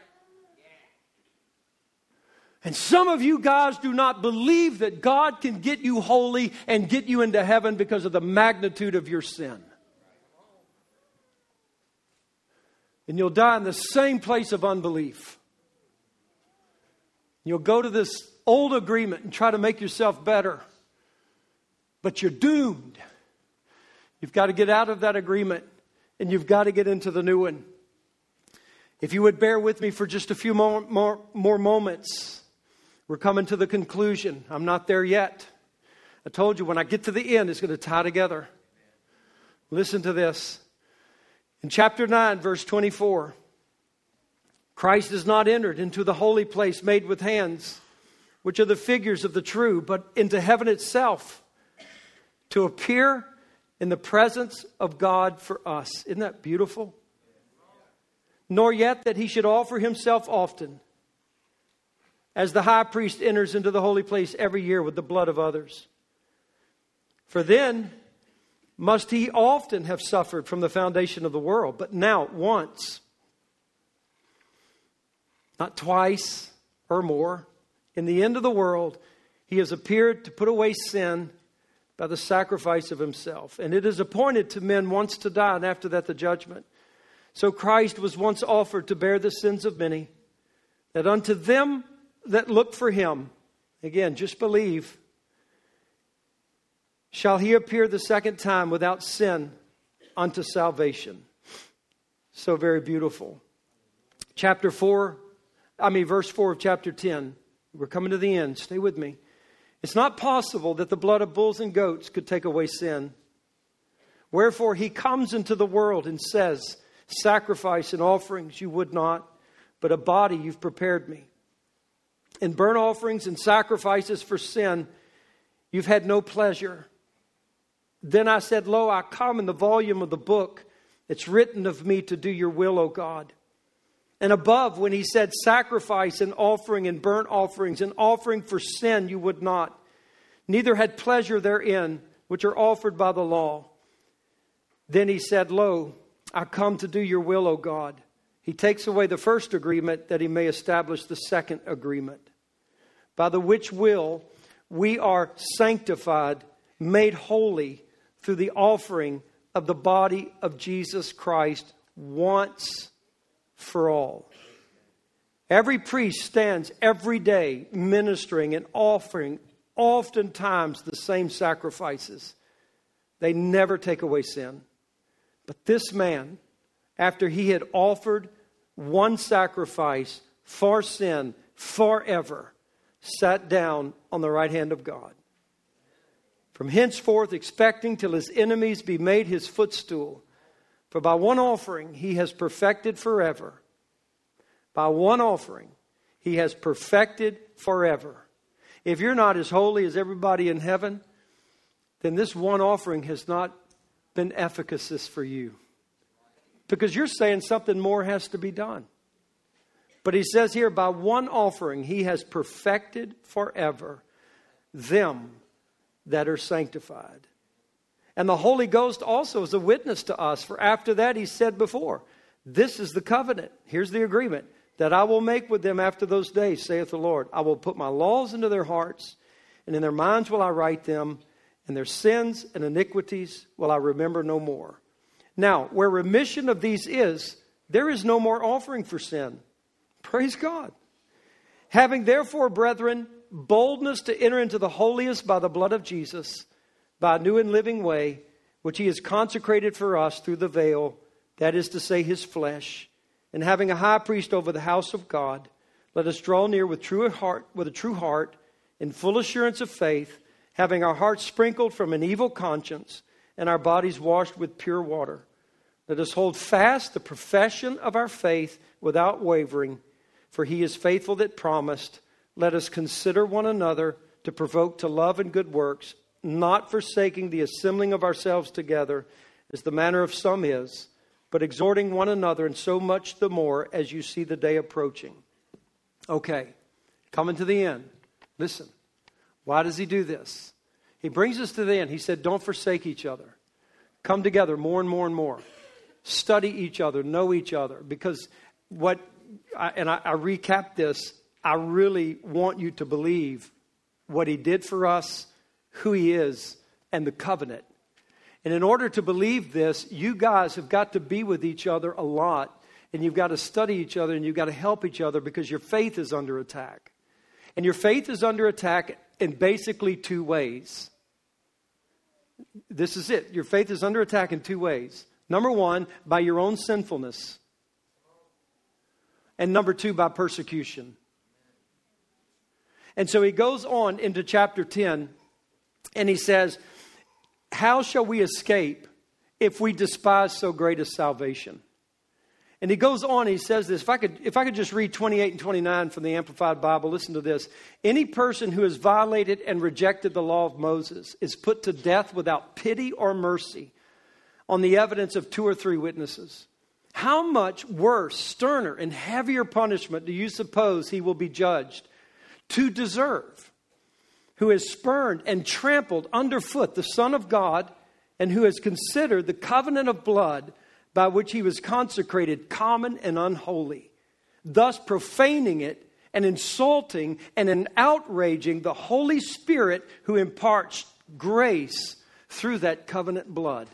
Speaker 1: And some of you guys do not believe that God can get you holy and get you into heaven because of the magnitude of your sin. And you'll die in the same place of unbelief. You'll go to this old agreement and try to make yourself better. But you're doomed. You've got to get out of that agreement and you've got to get into the new one. If you would bear with me for just a few more moments. We're coming to the conclusion. I'm not there yet. I told you when I get to the end, it's going to tie together. Listen to this. In chapter 9, verse 24, Christ has not entered into the holy place made with hands, which are the figures of the true, but into heaven itself, to appear in the presence of God for us. Isn't that beautiful? Nor yet that he should offer himself often, as the high priest enters into the holy place every year with the blood of others. For then must he often have suffered from the foundation of the world, but now once, not twice or more, in the end of the world, he has appeared to put away sin by the sacrifice of himself. And it is appointed to men once to die, and after that the judgment. So Christ was once offered to bear the sins of many, that unto them that look for him, again, just believe, shall he appear the second time without sin unto salvation. So very beautiful. Verse 4 of chapter 10. We're coming to the end. Stay with me. It's not possible that the blood of bulls and goats could take away sin. Wherefore he comes into the world and says, sacrifice and offerings you would not, but a body you've prepared me. In burnt offerings and sacrifices for sin, you've had no pleasure. Then I said, lo, I come in the volume of the book. It's written of me to do your will, O God. And above, when he said sacrifice and offering and burnt offerings and offering for sin, you would not. Neither had pleasure therein, which are offered by the law. Then he said, lo, I come to do your will, O God. He takes away the first agreement that he may establish the second agreement, by the which will we are sanctified, made holy through the offering of the body of Jesus Christ once for all. Every priest stands every day ministering and offering oftentimes the same sacrifices. They never take away sin. But this man, after he had offered one sacrifice for sin forever, sat down on the right hand of God. from henceforth expecting till his enemies be made his footstool. For by one offering he has perfected forever. By one offering he has perfected forever. If you're not as holy as everybody in heaven, then this one offering has not been efficacious for you. Because you're saying something more has to be done. But he says here, by one offering he has perfected forever them that are sanctified. And the Holy Ghost also is a witness to us. For after that he said before, this is the covenant. Here's the agreement. That I will make with them after those days, saith the Lord. I will put my laws into their hearts, and in their minds will I write them, and their sins and iniquities will I remember no more. Now, where remission of these is, there is no more offering for sin. Praise God. Having therefore, brethren, boldness to enter into the holiest by the blood of Jesus, by a new and living way, which he has consecrated for us through the veil, that is to say, his flesh. And having a high priest over the house of God, let us draw near with a true heart, in full assurance of faith, having our hearts sprinkled from an evil conscience, and our bodies washed with pure water. Let us hold fast the profession of our faith without wavering, for he is faithful that promised. Let us consider one another to provoke to love and good works, not forsaking the assembling of ourselves together, as the manner of some is, but exhorting one another, and so much the more as you see the day approaching. Okay, coming to the end. Listen, why does he do this? He brings us to the end. He said, don't forsake each other. Come together more and more and more. Study each other, know each other. Because I recap this, I really want you to believe what he did for us, who he is, and the covenant. And in order to believe this, you guys have got to be with each other a lot. And you've got to study each other, and you've got to help each other, because your faith is under attack. And your faith is under attack in basically two ways. This is it. Your faith is under attack in two ways. Number one, by your own sinfulness. And number two, by persecution. And so he goes on into chapter 10, and he says, how shall we escape if we despise so great a salvation? And he goes on, he says this. If I could just read 28 and 29 from the Amplified Bible, listen to this. Any person who has violated and rejected the law of Moses is put to death without pity or mercy on the evidence of 2 or 3 witnesses. How much worse, sterner, and heavier punishment do you suppose he will be judged to deserve, who has spurned and trampled underfoot the Son of God, and who has considered the covenant of blood by which he was consecrated common and unholy, thus profaning it and insulting and outraging the Holy Spirit who imparts grace through that covenant blood.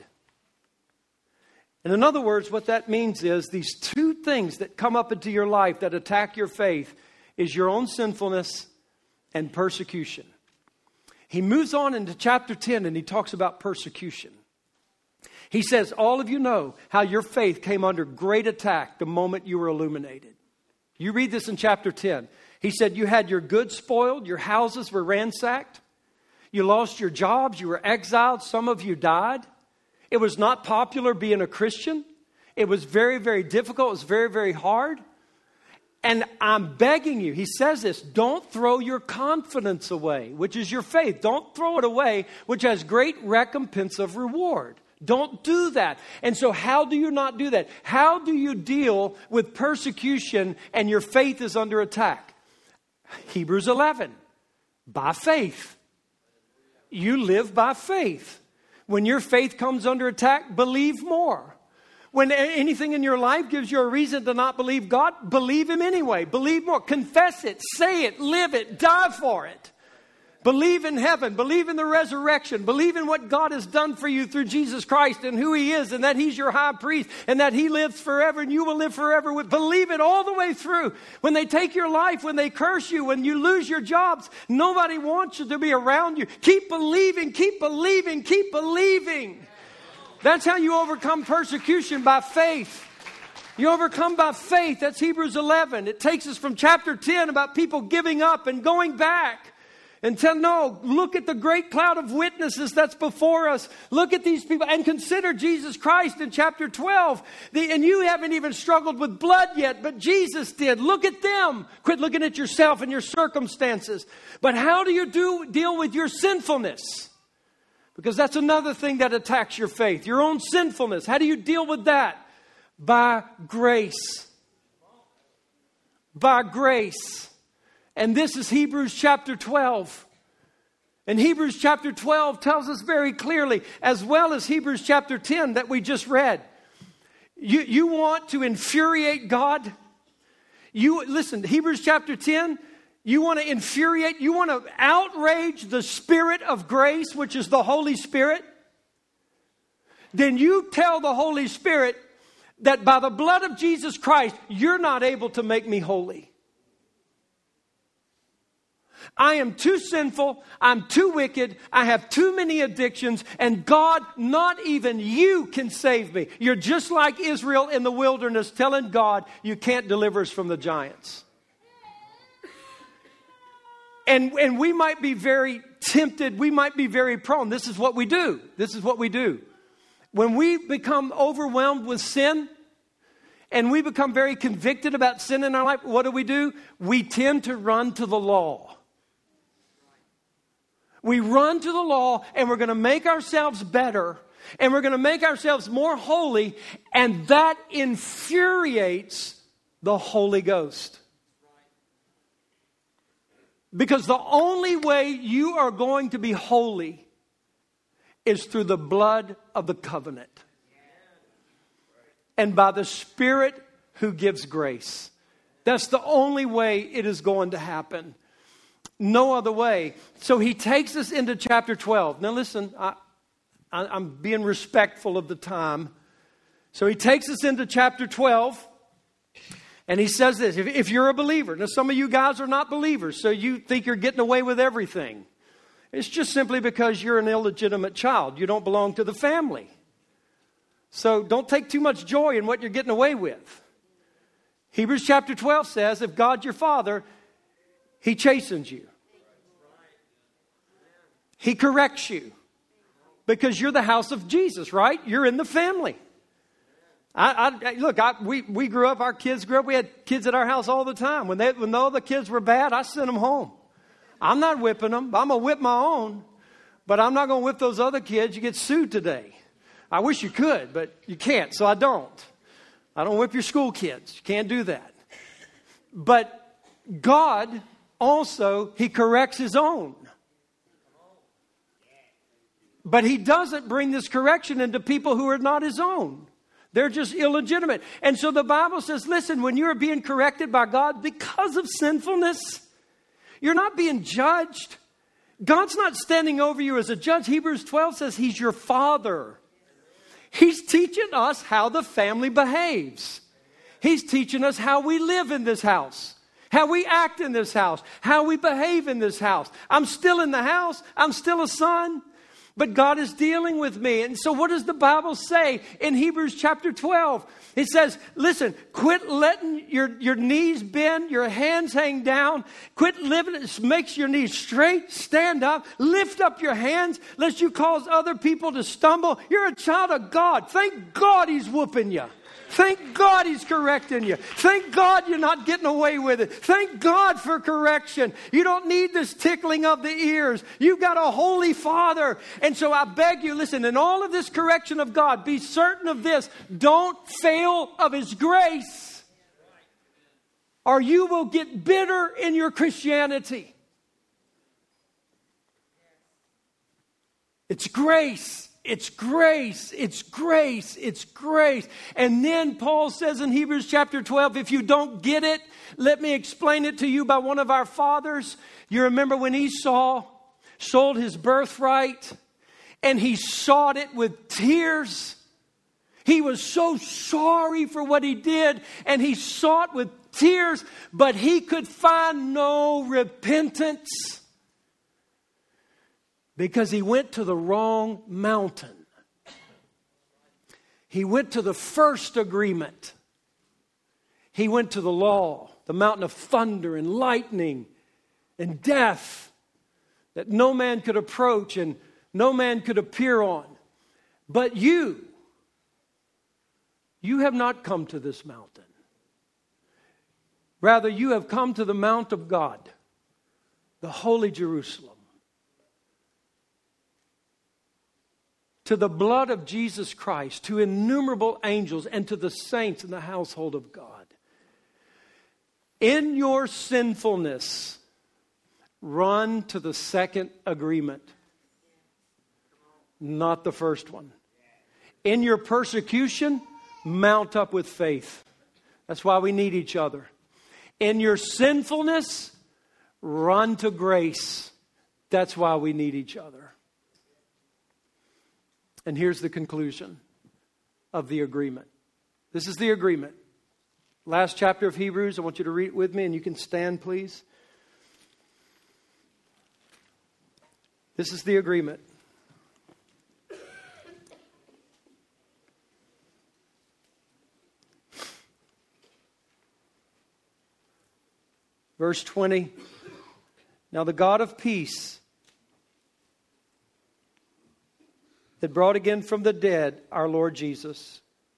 Speaker 1: And in other words, what that means is these two things that come up into your life that attack your faith is your own sinfulness and persecution. He moves on into chapter 10 and he talks about persecution. He says, all of you know how your faith came under great attack the moment you were illuminated. You read this in chapter 10. He said you had your goods spoiled, your houses were ransacked, you lost your jobs, you were exiled, some of you died. It was not popular being a Christian. It was very, very difficult. It was very, very hard. And I'm begging you, he says this, don't throw your confidence away, which is your faith. Don't throw it away, which has great recompense of reward. Don't do that. And so how do you not do that? How do you deal with persecution and your faith is under attack? Hebrews 11, by faith. You live by faith. When your faith comes under attack, believe more. When anything in your life gives you a reason to not believe God, believe him anyway. Believe more. Confess it. Say it. Live it. Die for it. Believe in heaven. Believe in the resurrection. Believe in what God has done for you through Jesus Christ and who he is and that he's your high priest and that he lives forever and you will live forever. Believe it all the way through. When they take your life, when they curse you, when you lose your jobs, nobody wants you to be around you. Keep believing, keep believing, keep believing. That's how you overcome persecution, by faith. You overcome by faith. That's Hebrews 11. It takes us from chapter 10 about people giving up and going back. And tell, no, look at the great cloud of witnesses that's before us. Look at these people and consider Jesus Christ in chapter 12. And you haven't even struggled with blood yet, but Jesus did. Look at them. Quit looking at yourself and your circumstances. But how do you deal with your sinfulness? Because that's another thing that attacks your faith. Your own sinfulness. How do you deal with that? By grace. By grace. And this is Hebrews chapter 12. And Hebrews chapter 12 tells us very clearly, as well as Hebrews chapter 10 that we just read. You want to infuriate God? Listen, Hebrews chapter 10, you want to infuriate, you want to outrage the Spirit of grace, which is the Holy Spirit? Then you tell the Holy Spirit that by the blood of Jesus Christ, you're not able to make me holy. I am too sinful, I'm too wicked, I have too many addictions, and God, not even you can save me. You're just like Israel in the wilderness telling God, you can't deliver us from the giants. And we might be very tempted, we might be very prone. This is what we do. This is what we do. When we become overwhelmed with sin, and we become very convicted about sin in our life, what do? We tend to run to the law. We run to the law, and we're going to make ourselves better, and we're going to make ourselves more holy, and that infuriates the Holy Ghost. Because the only way you are going to be holy is through the blood of the covenant. And by the Spirit who gives grace. That's the only way it is going to happen. No other way. So he takes us into chapter 12. Now listen, I'm being respectful of the time. So he takes us into chapter 12. And he says this, if you're a believer. Now some of you guys are not believers, so you think you're getting away with everything. It's just simply because you're an illegitimate child. You don't belong to the family. So don't take too much joy in what you're getting away with. Hebrews chapter 12 says, if God's your Father, He chastens you. He corrects you. Because you're the house of Jesus, right? You're in the family. We grew up, our kids grew up, we had kids at our house all the time. When all the kids were bad, I sent them home. I'm not whipping them. I'm going to whip my own. But I'm not going to whip those other kids. You get sued today. I wish you could, but you can't, so I don't. I don't whip your school kids. You can't do that. But God also, He corrects His own. But He doesn't bring this correction into people who are not His own. They're just illegitimate. And so the Bible says, listen, when you're being corrected by God because of sinfulness, you're not being judged. God's not standing over you as a judge. Hebrews 12 says He's your Father. He's teaching us how the family behaves. He's teaching us how we live in this house, how we act in this house, how we behave in this house. I'm still in the house. I'm still a son. But God is dealing with me. And so what does the Bible say in Hebrews chapter 12? It says, listen, quit letting your knees bend, your hands hang down. Quit living, it makes your knees straight, stand up, lift up your hands, lest you cause other people to stumble. You're a child of God. Thank God He's whooping you. Thank God He's correcting you. Thank God you're not getting away with it. Thank God for correction. You don't need this tickling of the ears. You've got a holy Father. And so I beg you, listen, in all of this correction of God, be certain of this. Don't fail of His grace, or you will get bitter in your Christianity. It's grace. It's grace, it's grace, it's grace. And then Paul says in Hebrews chapter 12, if you don't get it, let me explain it to you by one of our fathers. You remember when Esau sold his birthright and he sought it with tears. He was so sorry for what he did and he sought with tears, but he could find no repentance. Because he went to the wrong mountain. He went to the first agreement. He went to the law, the mountain of thunder and lightning and death. that no man could approach and no man could appear on. But you have not come to this mountain. Rather, you have come to the Mount of God, the holy Jerusalem, to the blood of Jesus Christ, to innumerable angels, and to the saints in the household of God. In your sinfulness, run to the second agreement, not the first one. In your persecution, mount up with faith. That's why we need each other. In your sinfulness, run to grace. That's why we need each other. And here's the conclusion of the agreement. This is the agreement. Last chapter of Hebrews. I want you to read it with me, and you can stand, please. This is the agreement. Verse 20. Now the God of peace that brought again from the dead our Lord Jesus,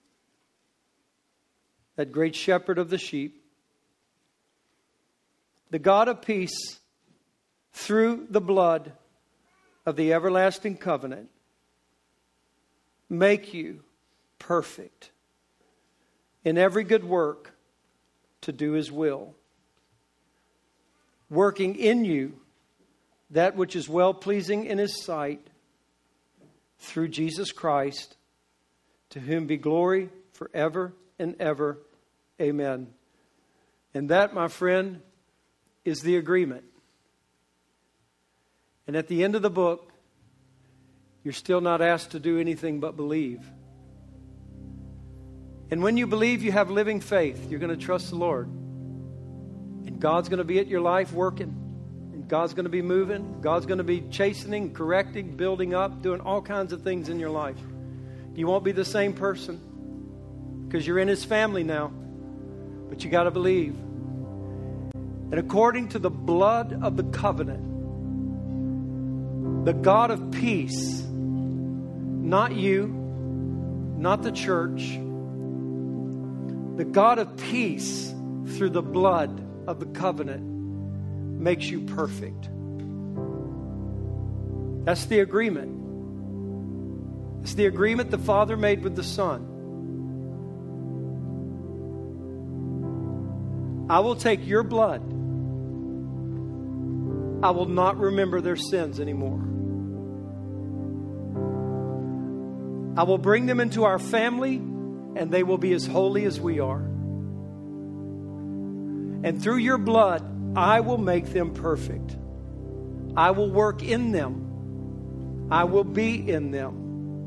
Speaker 1: that great shepherd of the sheep, the God of peace, through the blood of the everlasting covenant, make you perfect in every good work to do His will, working in you that which is well-pleasing in His sight, through Jesus Christ, to whom be glory forever and ever. Amen. And that, my friend, is the agreement. And at the end of the book, you're still not asked to do anything but believe. And when you believe, you have living faith. You're going to trust the Lord. And God's going to be at your life working. And God's going to be moving. God's going to be chastening, correcting, building up, doing all kinds of things in your life. You won't be the same person because you're in His family now. But you got to believe. And according to the blood of the covenant, the God of peace, not you, not the church, the God of peace through the blood of the covenant makes you perfect. That's the agreement. It's the agreement the Father made with the Son. I will take your blood. I will not remember their sins anymore. I will bring them into our family, and they will be as holy as we are. And through your blood, I will make them perfect. I will work in them. I will be in them.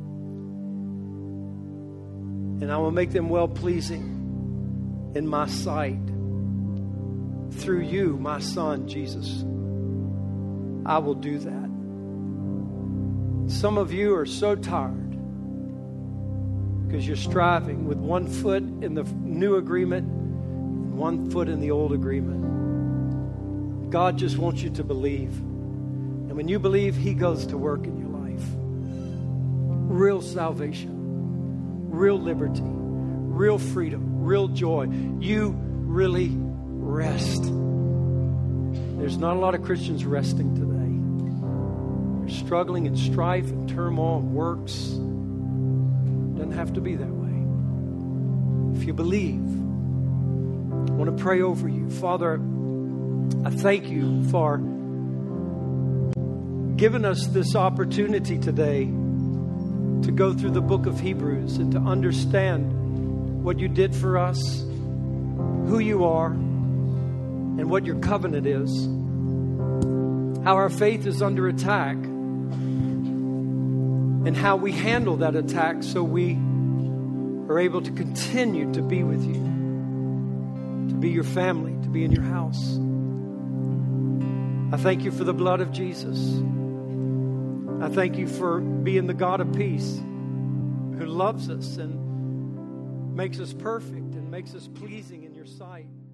Speaker 1: And I will make them well-pleasing in my sight. Through you, my Son, Jesus, I will do that. Some of you are so tired because you're striving with one foot in the new agreement and one foot in the old agreement. God just wants you to believe. And when you believe, He goes to work in your life. Real salvation, real liberty, real freedom, real joy. You really rest. There's not a lot of Christians resting today. They're struggling in strife and turmoil and works. Doesn't have to be that way. If you believe, I want to pray over you. Father, I thank you for giving us this opportunity today to go through the book of Hebrews and to understand what you did for us, who you are, and what your covenant is, how our faith is under attack, and how we handle that attack so we are able to continue to be with you, to be your family, to be in your house. I thank you for the blood of Jesus. I thank you for being the God of peace who loves us and makes us perfect and makes us pleasing in your sight.